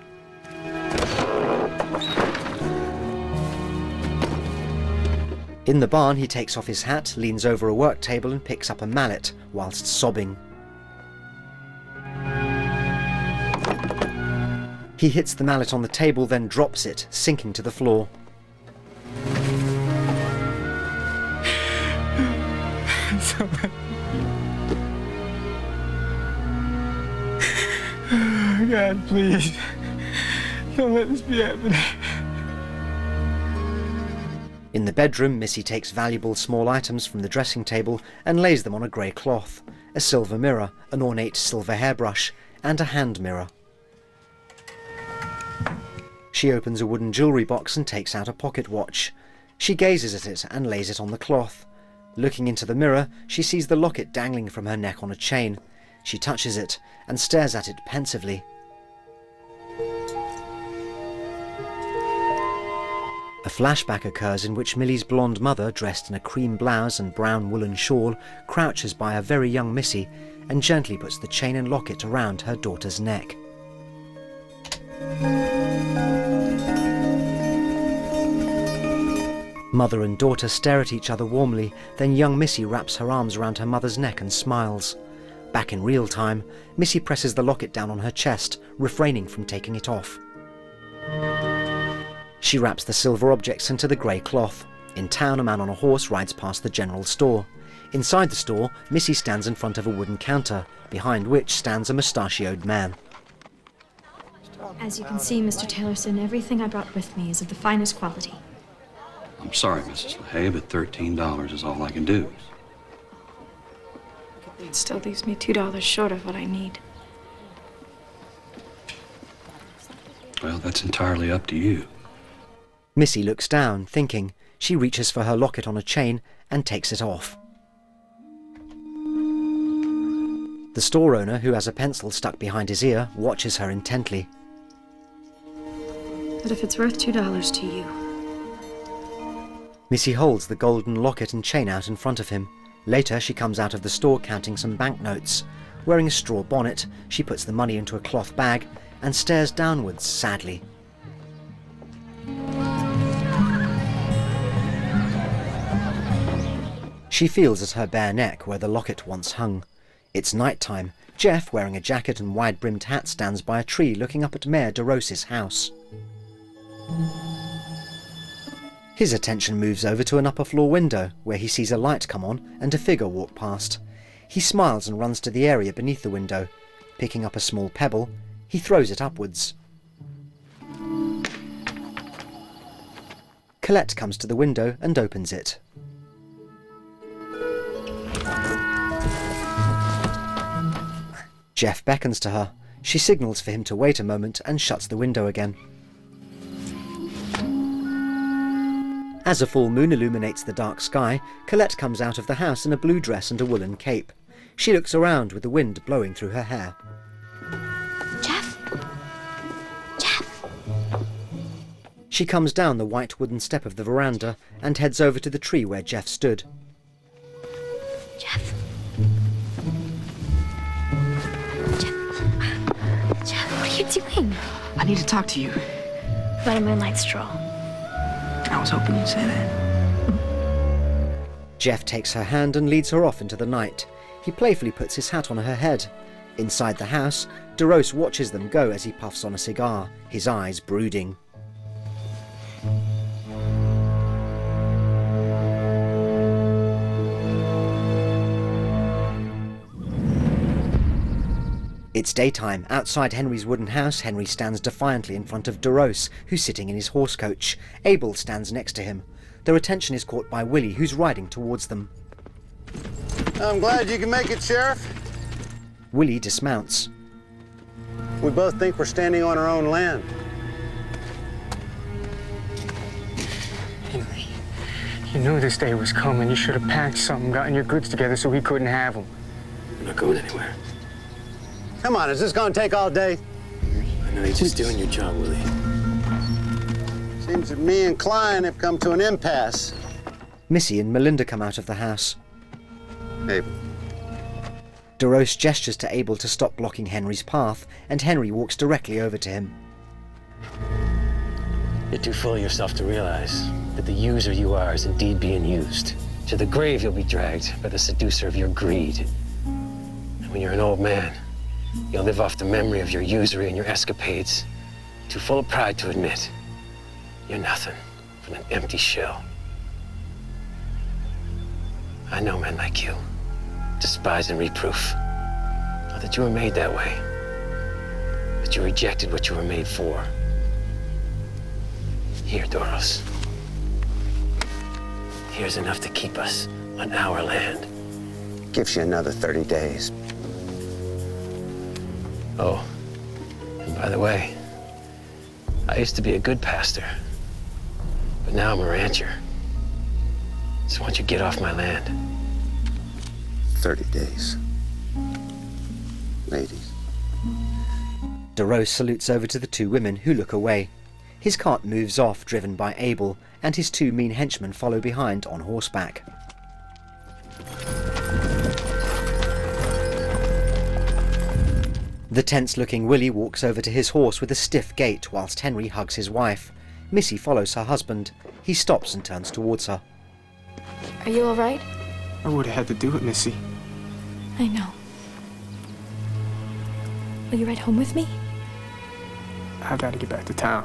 Speaker 1: In the barn, he takes off his hat, leans over a work table and picks up a mallet, whilst sobbing. He hits the mallet on the table, then drops it, sinking to the floor.
Speaker 3: God, please. Don't let this be happening.
Speaker 1: In the bedroom, Missy takes valuable small items from the dressing table and lays them on a grey cloth, a silver mirror, an ornate silver hairbrush, and a hand mirror. She opens a wooden jewellery box and takes out a pocket watch. She gazes at it and lays it on the cloth. Looking into the mirror, she sees the locket dangling from her neck on a chain. She touches it and stares at it pensively. A flashback occurs in which Millie's blonde mother, dressed in a cream blouse and brown woolen shawl, crouches by a very young Missy and gently puts the chain and locket around her daughter's neck. Mother and daughter stare at each other warmly, then young Missy wraps her arms around her mother's neck and smiles. Back in real time, Missy presses the locket down on her chest, refraining from taking it off. She wraps the silver objects into the grey cloth. In town, a man on a horse rides past the general store. Inside the store, Missy stands in front of a wooden counter, behind which stands a mustachioed man.
Speaker 2: As you can see, Mister Taylorson, everything I brought with me is of the finest quality.
Speaker 15: I'm sorry, Missus LaHaye, but thirteen dollars is all I can do.
Speaker 2: It still leaves me two dollars short of what I need.
Speaker 15: Well, that's entirely up to you.
Speaker 1: Missy looks down, thinking. She reaches for her locket on a chain and takes it off. The store owner, who has a pencil stuck behind his ear, watches her intently.
Speaker 2: But if it's worth two dollars to you...
Speaker 1: Missy holds the golden locket and chain out in front of him. Later, she comes out of the store counting some banknotes. Wearing a straw bonnet, she puts the money into a cloth bag and stares downwards sadly. She feels at her bare neck where the locket once hung. It's night time. Jeff, wearing a jacket and wide-brimmed hat, stands by a tree looking up at Mayor DeRose's house. His attention moves over to an upper-floor window, where he sees a light come on and a figure walk past. He smiles and runs to the area beneath the window. Picking up a small pebble, he throws it upwards. Colette comes to the window and opens it. Jeff beckons to her. She signals for him to wait a moment and shuts the window again. As a full moon illuminates the dark sky, Colette comes out of the house in a blue dress and a woolen cape. She looks around with the wind blowing through her hair.
Speaker 5: Jeff? Jeff?
Speaker 1: She comes down the white wooden step of the veranda and heads over to the tree where Jeff stood.
Speaker 5: Jeff? Jeff, what are you doing?
Speaker 4: I need to talk to you.
Speaker 5: About a moonlight stroll.
Speaker 4: I was hoping you'd say that.
Speaker 1: Jeff takes her hand and leads her off into the night. He playfully puts his hat on her head. Inside the house, DeRose watches them go as he puffs on a cigar, his eyes brooding. It's daytime. Outside Henry's wooden house, Henry stands defiantly in front of DeRose, who's sitting in his horse coach. Abel stands next to him. Their attention is caught by Willie, who's riding towards them.
Speaker 10: I'm glad you can make it, Sheriff.
Speaker 1: Willie dismounts.
Speaker 10: We both think we're standing on our own land.
Speaker 3: Henry, you knew this day was coming. You should have packed something, gotten your goods together so we couldn't have them.
Speaker 14: We're not going anywhere.
Speaker 10: Come on, is this gonna take all day?
Speaker 14: I know you're just doing your job, Willie.
Speaker 10: Seems that me and Klein have come to an impasse.
Speaker 1: Missy and Melinda come out of the house.
Speaker 6: Abel.
Speaker 1: DeRose gestures to Abel to stop blocking Henry's path, and Henry walks directly over to him.
Speaker 14: You're too full of yourself to realize that the user you are is indeed being used. To the grave you'll be dragged by the seducer of your greed. And when you're an old man, you'll live off the memory of your usury and your escapades, too full of pride to admit you're nothing but an empty shell. I know men like you, despise and reproof. Not that you were made that way, but you rejected what you were made for. Here, Doros. Here's enough to keep us on our land.
Speaker 6: Gives you another thirty days.
Speaker 14: Oh, and by the way, I used to be a good pastor, but now I'm a rancher. So why don't you get off my land?
Speaker 6: thirty days. Ladies.
Speaker 1: DeRose salutes over to the two women, who look away. His cart moves off, driven by Abel, and his two mean henchmen follow behind on horseback. The tense-looking Willie walks over to his horse with a stiff gait whilst Henry hugs his wife. Missy follows her husband. He stops and turns towards her.
Speaker 2: Are you all right?
Speaker 3: I would have had to do it, Missy.
Speaker 2: I know. Will you ride home with me?
Speaker 3: I gotta get back to town.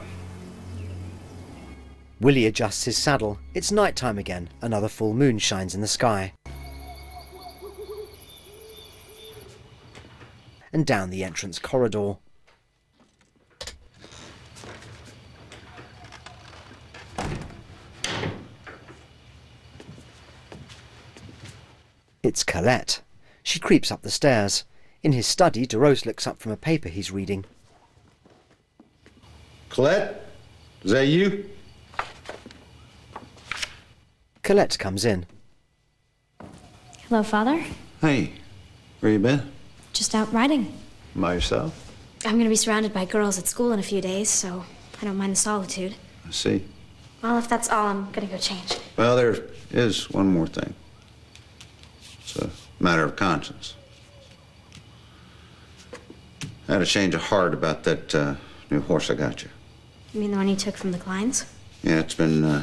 Speaker 1: Willie adjusts his saddle. It's night time again. Another full moon shines in the sky. And down the entrance corridor. It's Colette. She creeps up the stairs. In his study, DeRose looks up from a paper he's reading.
Speaker 6: Colette? Is that you?
Speaker 1: Colette comes in.
Speaker 5: Hello, Father.
Speaker 6: Hey, where you been?
Speaker 5: Just out riding.
Speaker 6: By yourself?
Speaker 5: I'm gonna be surrounded by girls at school in a few days, so I don't mind the solitude.
Speaker 6: I see.
Speaker 5: Well, if that's all, I'm gonna go change.
Speaker 6: Well, there is one more thing. It's a matter of conscience. I had a change of heart about that uh, new horse I got you.
Speaker 5: You mean the one you took from the Kleins?
Speaker 6: Yeah, it's been, uh,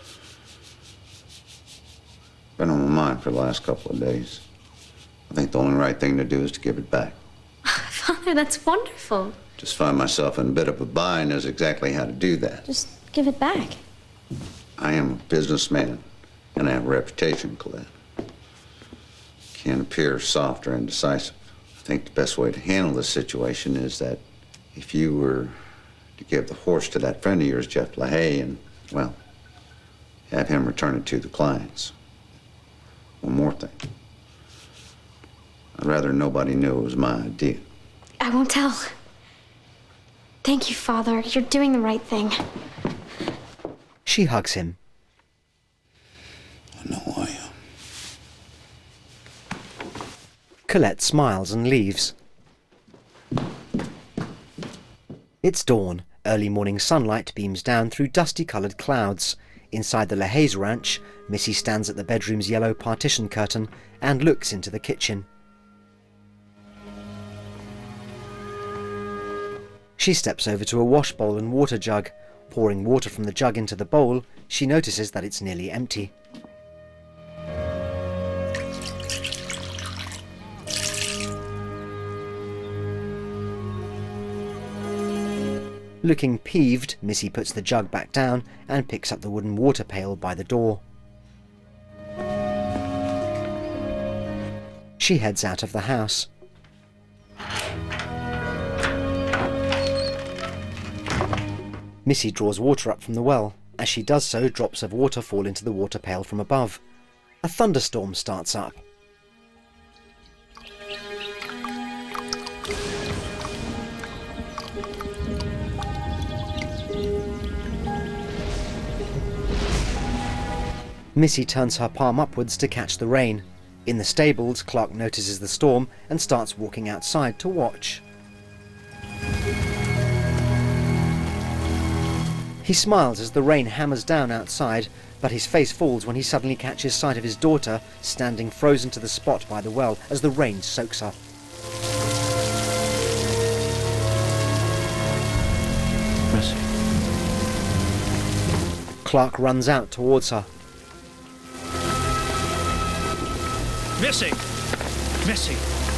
Speaker 6: been on my mind for the last couple of days. I think the only right thing to do is to give it back.
Speaker 5: Father, that's wonderful.
Speaker 6: Just find myself in a bit of a bind as exactly how to do that.
Speaker 5: Just give it back.
Speaker 6: I am a businessman, and I have a reputation, Colette. Can't appear soft or indecisive. I think the best way to handle this situation is that if you were to give the horse to that friend of yours, Jeff LaHaye, and, well, have him return it to the clients. One more thing. I'd rather nobody knew it was my idea.
Speaker 5: I won't tell. Thank you, Father. You're doing the right thing.
Speaker 1: She hugs him.
Speaker 6: I know I am.
Speaker 1: Colette smiles and leaves. It's dawn. Early morning sunlight beams down through dusty-coloured clouds. Inside the LaHaye's ranch, Missy stands at the bedroom's yellow partition curtain and looks into the kitchen. She steps over to a wash bowl and water jug. Pouring water from the jug into the bowl, she notices that it's nearly empty. Looking peeved, Missy puts the jug back down and picks up the wooden water pail by the door. She heads out of the house. Missy draws water up from the well. As she does so, drops of water fall into the water pail from above. A thunderstorm starts up. Missy turns her palm upwards to catch the rain. In the stables, Clark notices the storm and starts walking outside to watch. He smiles as the rain hammers down outside, but his face falls when he suddenly catches sight of his daughter standing frozen to the spot by the well as the rain soaks her.
Speaker 12: Missy.
Speaker 1: Clark runs out towards her.
Speaker 12: Missy! Missy!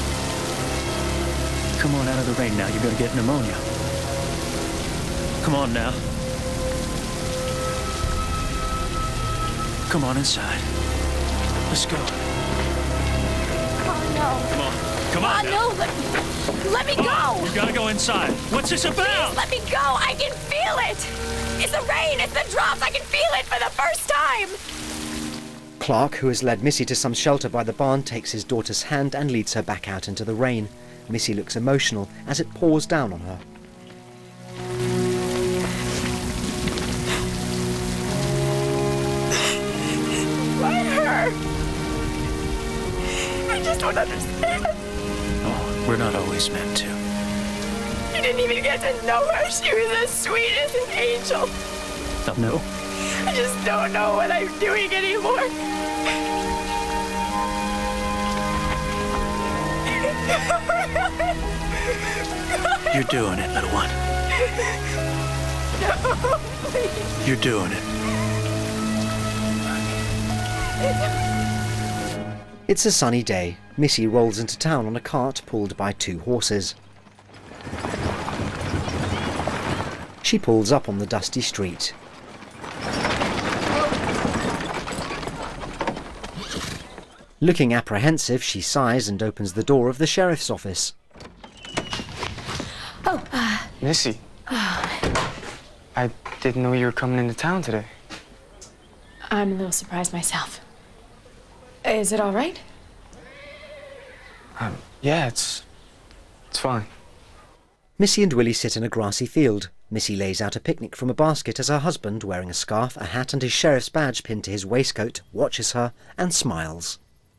Speaker 12: Come on out of the rain now. You're gonna get pneumonia. Come on now. Come on inside. Let's go.
Speaker 11: Oh, no.
Speaker 12: Come on. Come on
Speaker 11: Oh,
Speaker 12: now.
Speaker 11: no, let, let me
Speaker 12: Come
Speaker 11: go.
Speaker 12: on. You gotta go inside. What's this about?
Speaker 11: Please let me go. I can feel it. It's the rain. It's the drops. I can feel it for the first time.
Speaker 1: Clark, who has led Missy to some shelter by the barn, takes his daughter's hand and leads her back out into the rain. Missy looks emotional as it pours down on her.
Speaker 11: Why her? I just don't understand.
Speaker 12: Oh, we're not always meant to.
Speaker 11: You didn't even get to know her. She was as sweet as an angel.
Speaker 12: Oh, no.
Speaker 11: I just don't know what I'm doing anymore.
Speaker 12: You're doing it, little one.
Speaker 11: No, please.
Speaker 12: You're doing it.
Speaker 1: It's a sunny day. Missy rolls into town on a cart pulled by two horses. She pulls up on the dusty street. Looking apprehensive, she sighs and opens the door of the sheriff's office.
Speaker 3: Oh, uh, Missy. I didn't know you were coming into town today.
Speaker 2: I'm a little surprised myself. Is it all right?
Speaker 3: Um, yeah, it's... it's fine.
Speaker 1: Missy and Willie sit in a grassy field. Missy lays out a picnic from a basket as her husband, wearing a scarf, a hat and his sheriff's badge pinned to his waistcoat, watches her and smiles.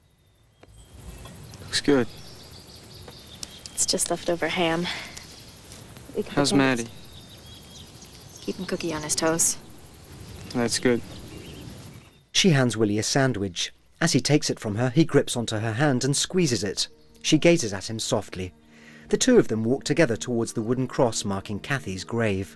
Speaker 3: Looks good.
Speaker 2: It's just leftover ham. We can
Speaker 3: How's
Speaker 2: pretend
Speaker 3: Maddie?
Speaker 2: it's- Keeping Cookie on his toes.
Speaker 3: That's good.
Speaker 1: She hands Willie a sandwich. As he takes it from her, he grips onto her hand and squeezes it. She gazes at him softly. The two of them walk together towards the wooden cross marking Kathy's grave.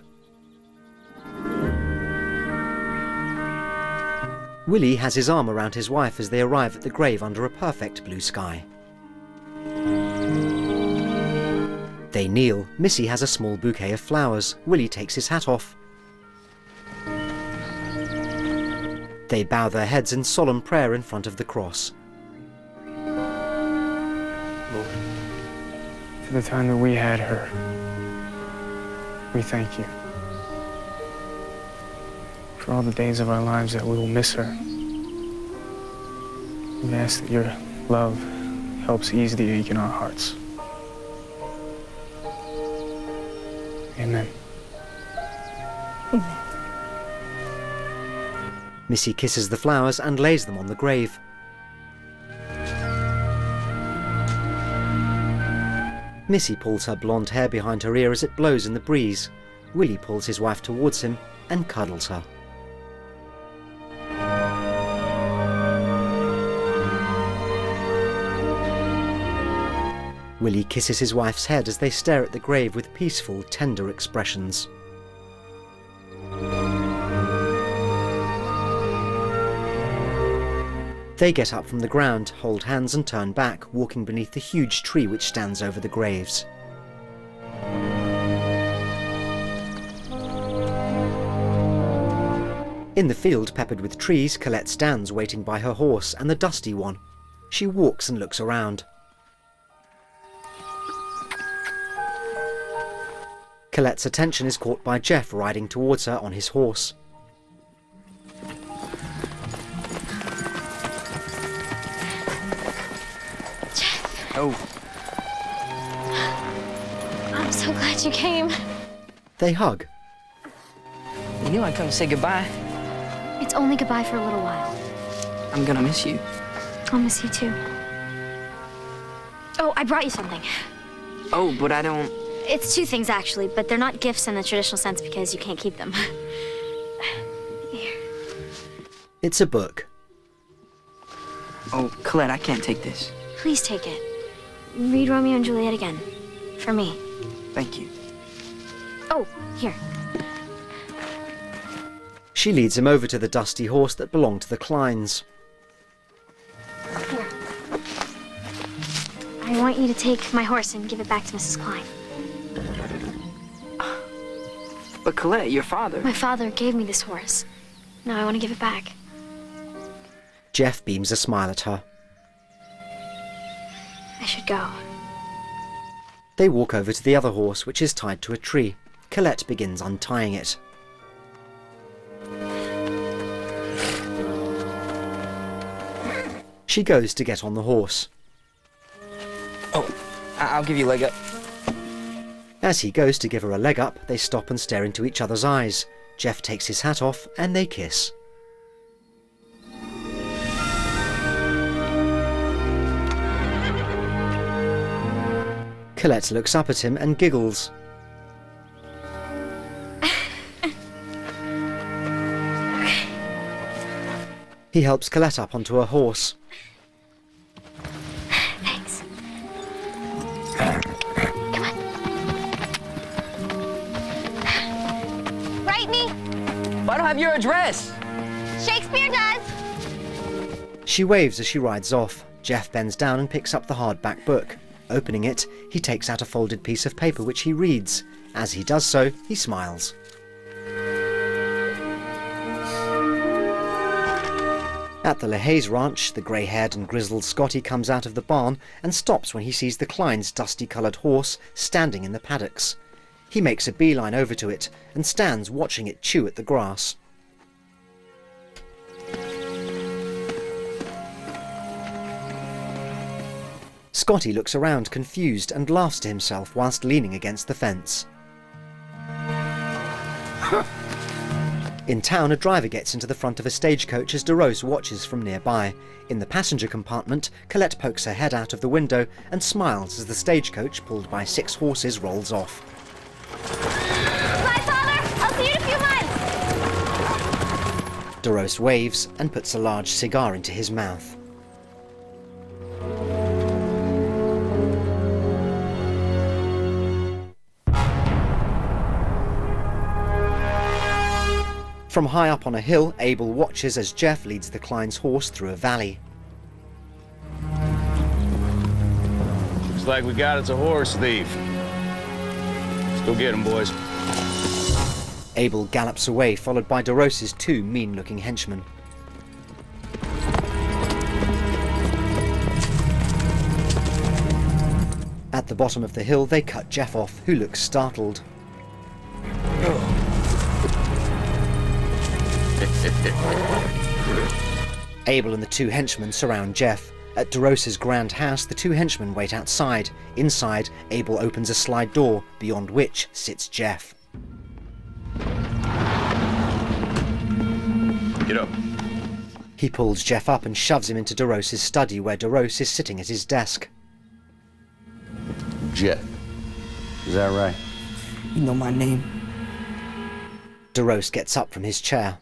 Speaker 1: Willie has his arm around his wife as they arrive at the grave under a perfect blue sky. They kneel. Missy has a small bouquet of flowers. Willie takes his hat off. They bow their heads in solemn prayer in front of the cross.
Speaker 3: Lord, for the time that we had her, we thank you. For all the days of our lives that we will miss her. We ask that your love helps ease the ache in our hearts. Amen.
Speaker 2: Amen.
Speaker 1: Missy kisses the flowers and lays them on the grave. Missy pulls her blonde hair behind her ear as it blows in the breeze. Willie pulls his wife towards him and cuddles her. Willie kisses his wife's head as they stare at the grave with peaceful, tender expressions. They get up from the ground, hold hands and turn back, walking beneath the huge tree which stands over the graves. In the field peppered with trees, Colette stands waiting by her horse and the dusty one. She walks and looks around. Colette's attention is caught by Jeff riding towards her on his horse.
Speaker 4: Oh.
Speaker 16: I'm so glad you came.
Speaker 1: They hug.
Speaker 4: You knew I'd come to say goodbye.
Speaker 16: It's only goodbye for a little while.
Speaker 4: I'm gonna miss you.
Speaker 16: I'll miss you too. Oh, I brought you something.
Speaker 4: Oh, but I don't...
Speaker 16: It's two things actually, but they're not gifts in the traditional sense because you can't keep them. Here.
Speaker 1: It's a book.
Speaker 4: Oh, Colette, I can't take this.
Speaker 16: Please take it. Read Romeo and Juliet again. For me.
Speaker 4: Thank you.
Speaker 16: Oh, here.
Speaker 1: She leads him over to the dusty horse that belonged to the Kleins.
Speaker 16: Here. I want you to take my horse and give it back to Missus Klein.
Speaker 4: But Colette, your father...
Speaker 16: My father gave me this horse. Now I want to give it back.
Speaker 1: Jeff beams a smile at her.
Speaker 16: I should go.
Speaker 1: They walk over to the other horse, which is tied to a tree. Colette begins untying it. She goes to get on the horse.
Speaker 4: Oh, I I'll give you a leg up.
Speaker 1: As he goes to give her a leg up, they stop and stare into each other's eyes. Jeff takes his hat off and they kiss. Colette looks up at him and giggles. He helps Colette up onto her horse.
Speaker 16: Thanks. Come on. Write me.
Speaker 4: But I don't have your address.
Speaker 16: Shakespeare does.
Speaker 1: She waves as she rides off. Jeff bends down and picks up the hardback book. Opening it, he takes out a folded piece of paper which he reads. As he does so, he smiles. At the LaHaye's ranch, the grey-haired and grizzled Scotty comes out of the barn and stops when he sees the Klein's dusty-coloured horse standing in the paddocks. He makes a beeline over to it and stands watching it chew at the grass. Scotty looks around confused and laughs to himself whilst leaning against the fence. In town, a driver gets into the front of a stagecoach as DeRose watches from nearby. In the passenger compartment, Colette pokes her head out of the window and smiles as the stagecoach, pulled by six horses, rolls off.
Speaker 16: Bye, Father! I'll see you in a few months!
Speaker 1: DeRose waves and puts a large cigar into his mouth. From high up on a hill, Abel watches as Jeff leads the Klein's horse through a valley.
Speaker 15: Looks like we got it's a horse thief. Let's go get him, boys.
Speaker 1: Abel gallops away, followed by DeRose's two mean-looking henchmen. At the bottom of the hill, they cut Jeff off, who looks startled. Abel and the two henchmen surround Jeff. At DeRose's grand house, the two henchmen wait outside. Inside, Abel opens a slide door, beyond which sits Jeff.
Speaker 15: Get up.
Speaker 1: He pulls Jeff up and shoves him into DeRose's study, where DeRose is sitting at his desk.
Speaker 6: Jeff, is that right?
Speaker 4: You know my name.
Speaker 1: DeRose gets up from his chair.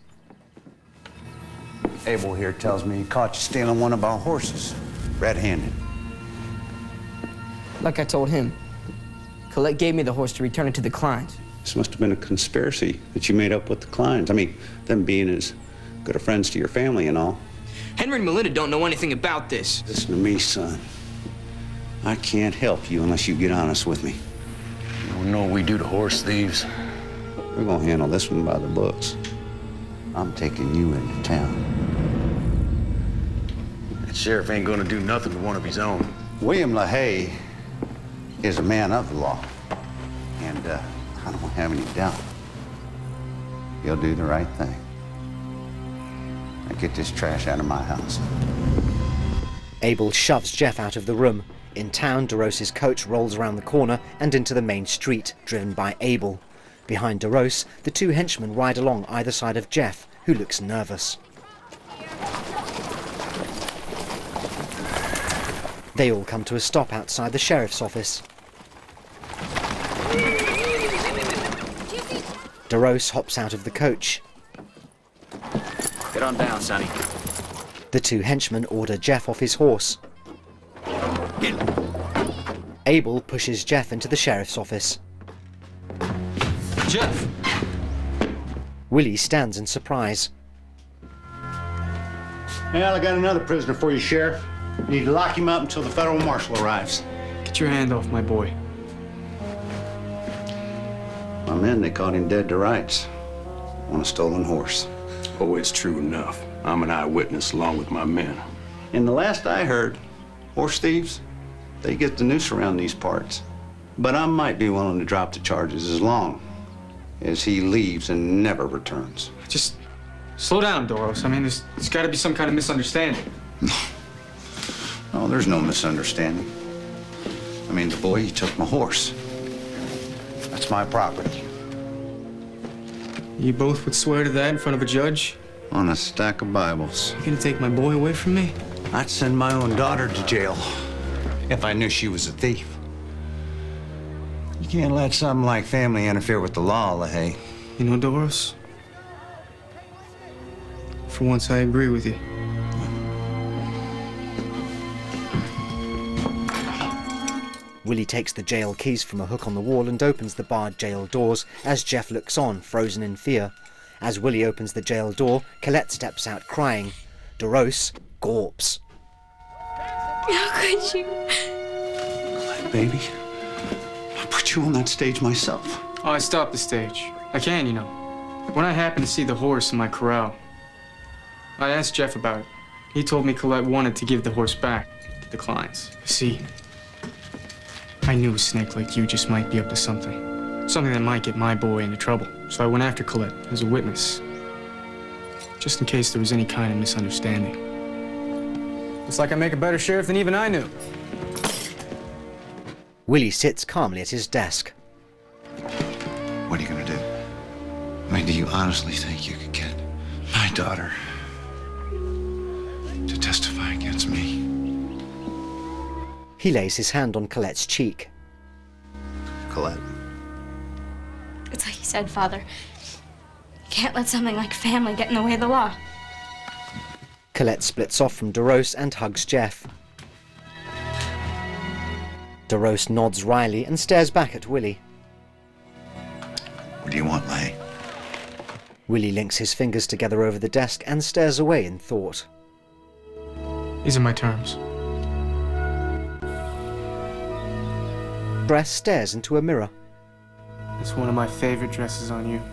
Speaker 6: Abel here tells me he caught you stealing one of our horses, red-handed.
Speaker 4: Like I told him, Colette gave me the horse to return it to the Kleins.
Speaker 6: This must have been a conspiracy that you made up with the Kleins. I mean, them being as good of friends to your family and all.
Speaker 4: Henry and Melinda don't know anything about this.
Speaker 6: Listen to me, son. I can't help you unless you get honest with me.
Speaker 15: You don't know what we do to horse thieves.
Speaker 6: We're gonna handle this one by the books. I'm taking you into town.
Speaker 15: That sheriff ain't gonna do nothing to one of his own.
Speaker 6: William LaHaye is a man of the law. And uh, I don't have any doubt he'll do the right thing. Now get this trash out of my house.
Speaker 1: Abel shoves Jeff out of the room. In town, DeRose's coach rolls around the corner and into the main street, driven by Abel. Behind DeRose, the two henchmen ride along either side of Jeff, who looks nervous. They all come to a stop outside the sheriff's office. DeRose hops out of the coach.
Speaker 3: Get on down, Sonny.
Speaker 1: The two henchmen order Jeff off his horse. Abel pushes Jeff into the sheriff's office.
Speaker 3: Jeff!
Speaker 1: Willie stands in surprise.
Speaker 10: Well, I got another prisoner for you, Sheriff. You need to lock him up until the federal marshal arrives.
Speaker 3: Get your hand off my boy.
Speaker 6: My men, they caught him dead to rights on a stolen horse.
Speaker 15: Oh, it's true enough. I'm an eyewitness along with my men.
Speaker 6: And the last I heard, horse thieves, they get the noose around these parts. But I might be willing to drop the charges as long as he leaves and never returns.
Speaker 3: Just slow down, Doros. I mean, there's, there's got to be some kind of misunderstanding.
Speaker 6: No, there's no misunderstanding. I mean, the boy, he took my horse. That's my property.
Speaker 3: You both would swear to that in front of a judge?
Speaker 6: On a stack of Bibles.
Speaker 3: You gonna take my boy away from me?
Speaker 6: I'd send my own daughter to jail if I knew she was a thief. You can't let something like family interfere with the law, LaHaye.
Speaker 3: You know, Doros, for once I agree with you.
Speaker 1: Willie takes the jail keys from a hook on the wall and opens the barred jail doors as Jeff looks on, frozen in fear. As Willie opens the jail door, Colette steps out crying. DeRose gawps.
Speaker 13: How could you?
Speaker 6: Baby, I put you on that stage myself.
Speaker 3: Oh, I stopped the stage. I can, you know. When I happened to see the horse in my corral, I asked Jeff about it. He told me Colette wanted to give the horse back to the Kleins. You see, I knew a snake like you just might be up to something. Something that might get my boy into trouble. So I went after Colette as a witness. Just in case there was any kind of misunderstanding. It's like I make a better sheriff than even I knew.
Speaker 1: Willie sits calmly at his desk.
Speaker 6: What are you gonna do? I mean, do you honestly think you could get my daughter to testify against me?
Speaker 1: He lays his hand on Colette's cheek.
Speaker 6: Colette.
Speaker 5: It's like you said, Father. You can't let something like family get in the way of the law.
Speaker 1: Colette splits off from DeRose and hugs Jeff. DeRose nods wryly and stares back at Willie.
Speaker 6: What do you want, LaHaye?
Speaker 1: Willie links his fingers together over the desk and stares away in thought.
Speaker 3: These are my terms.
Speaker 1: Bress stares into a mirror.
Speaker 3: It's one of my favorite dresses on you.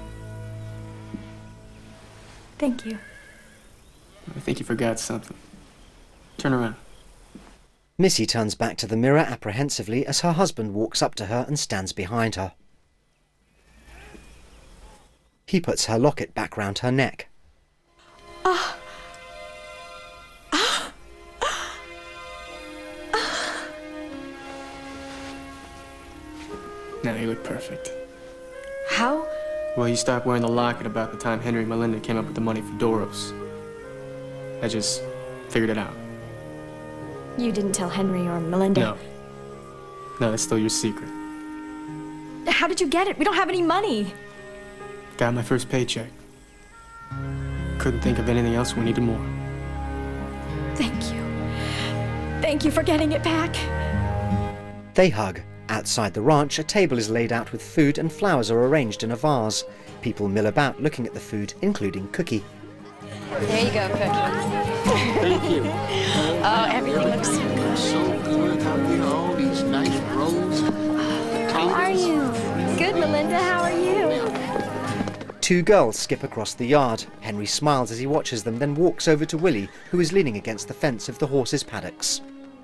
Speaker 2: Thank you.
Speaker 3: I think you forgot something. Turn around.
Speaker 1: Missy turns back to the mirror apprehensively as her husband walks up to her and stands behind her. He puts her locket back round her neck.
Speaker 2: Ah.
Speaker 3: Now you look perfect.
Speaker 2: How?
Speaker 3: Well, you stopped wearing the locket about the time Henry and Melinda came up with the money for Doros. I just figured it out.
Speaker 2: You didn't tell Henry or Melinda?
Speaker 3: No. No, that's still your secret.
Speaker 2: How did you get it? We don't have any money.
Speaker 3: Got my first paycheck. Couldn't think of anything else. We needed more.
Speaker 2: Thank you. Thank you for getting it back.
Speaker 1: They hug. Outside the ranch, a table is laid out with food and flowers are arranged in a vase. People mill about looking at the food, including Cookie.
Speaker 11: There you go, Cookie.
Speaker 8: Thank you.
Speaker 11: Oh, everything looks so good.
Speaker 8: So good out there, all these nice roads.
Speaker 11: How are you? Good, Melinda. How are you?
Speaker 1: Two girls skip across the yard. Henry smiles as he watches them, then walks over to Willie, who is leaning against the fence of the horses' paddocks.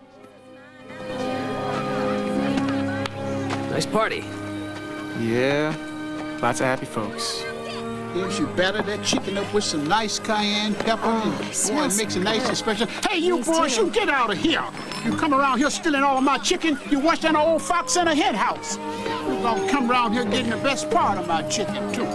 Speaker 4: Nice party.
Speaker 3: Yeah, lots of happy folks.
Speaker 8: Gives you better that chicken up with some nice cayenne pepper
Speaker 2: Oh,
Speaker 8: and boy, it makes it nice and special. Hey, you boys, you get out of here. You come around here stealing all of my chicken, you worse than an old fox in a hen house. You're gonna come around here getting the best part of my chicken, too.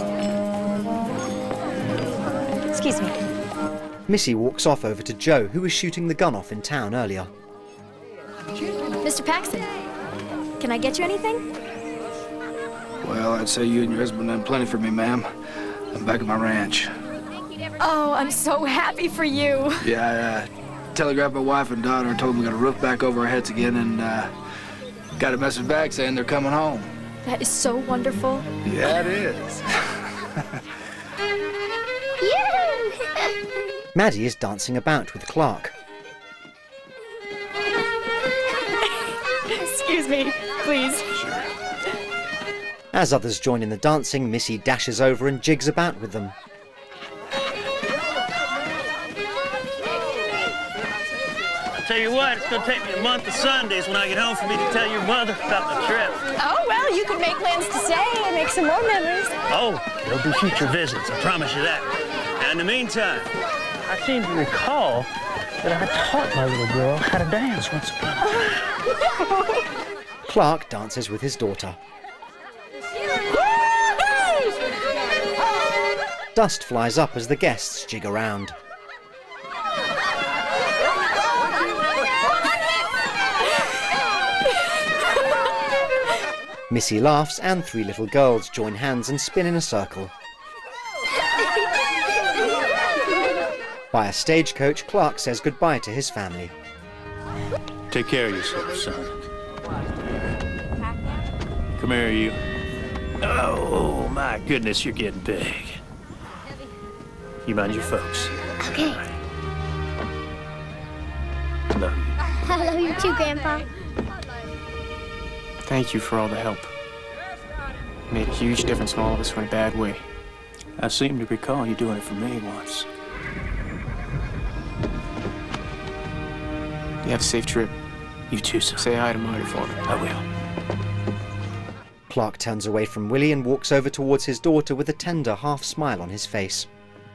Speaker 2: Excuse me.
Speaker 1: Missy walks off over to Joe, who was shooting the gun off in town earlier.
Speaker 2: Mister Paxton, can I get you anything?
Speaker 9: Well, I'd say you and your husband done plenty for me, ma'am. I'm back at my ranch.
Speaker 2: Oh, I'm so happy for you.
Speaker 9: Yeah, I uh, telegraphed my wife and daughter and told them we got a roof back over our heads again and uh, got a message back saying they're coming home.
Speaker 2: That is so wonderful.
Speaker 9: Yeah, it is.
Speaker 1: Maddie is dancing about with Clark.
Speaker 2: Excuse me, please.
Speaker 1: As others join in the dancing, Missy dashes over and jigs about with them.
Speaker 12: I'll tell you what, it's gonna take me a month of Sundays when I get home for me to tell your mother about the trip.
Speaker 11: Oh, well, you could make plans to stay and make some more memories.
Speaker 12: Oh, there'll be future visits, I promise you that. And in the meantime, I seem to recall that I taught my little girl how to dance once upon a time.
Speaker 1: Clark dances with his daughter. Dust flies up as the guests jig around. Missy laughs and three little girls join hands and spin in a circle. By a stagecoach, Clark says goodbye to his family.
Speaker 12: Take care of yourself, son. Come here, you. Oh, my goodness, you're getting big. You mind your folks.
Speaker 16: Okay.
Speaker 12: Love you.
Speaker 16: I love you too, Grandpa.
Speaker 3: Thank you for all the help. Made a huge difference when all of us went a bad way.
Speaker 12: I seem to recall you doing it for me once.
Speaker 3: You have a safe trip.
Speaker 12: You too, son.
Speaker 3: Say hi to Marty for me.
Speaker 12: I will.
Speaker 1: Clark turns away from Willie and walks over towards his daughter with a tender half smile on his face.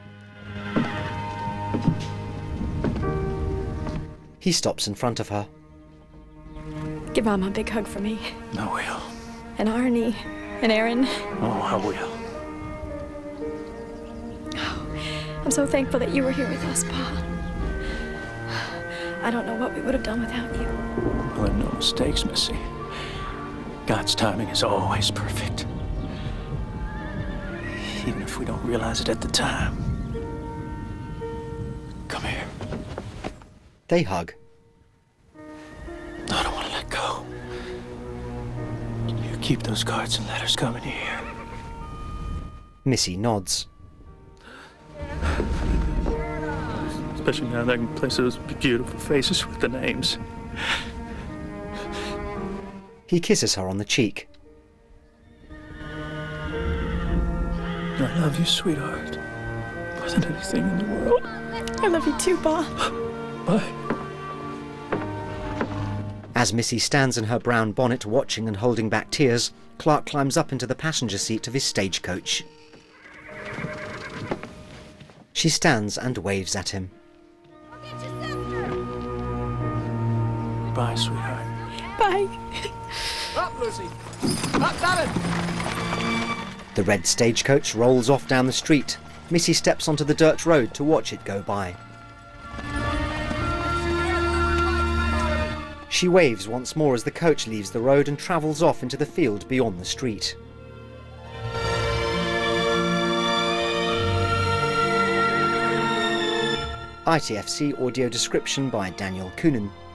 Speaker 1: He stops in front of her.
Speaker 2: Give Mom a big hug for me.
Speaker 12: I will.
Speaker 2: And Arnie. And Aaron.
Speaker 12: Oh, I will.
Speaker 2: I'm so thankful that you were here with us, Pa. I don't know what we would have done without you.
Speaker 12: Well, there are no mistakes, Missy. God's timing is always perfect. Even if we don't realize it at the time. Come here.
Speaker 1: They hug.
Speaker 12: I don't want to let go. You keep those cards and letters coming here.
Speaker 1: Missy nods.
Speaker 12: Especially now that I can place those beautiful faces with the names.
Speaker 1: He kisses her on the cheek.
Speaker 12: I love you, sweetheart. More than anything in the world.
Speaker 11: I love you too, Bob.
Speaker 12: Bye.
Speaker 1: As Missy stands in her brown bonnet watching and holding back tears, Clark climbs up into the passenger seat of his stagecoach. She stands and waves at him.
Speaker 12: Bye, sweetheart.
Speaker 11: Bye.
Speaker 9: Up, Lucy. Up, got it.
Speaker 1: The red stagecoach rolls off down the street. Missy steps onto the dirt road to watch it go by. She waves once more as the coach leaves the road and travels off into the field beyond the street. I T F C audio description by Daniel Coonan.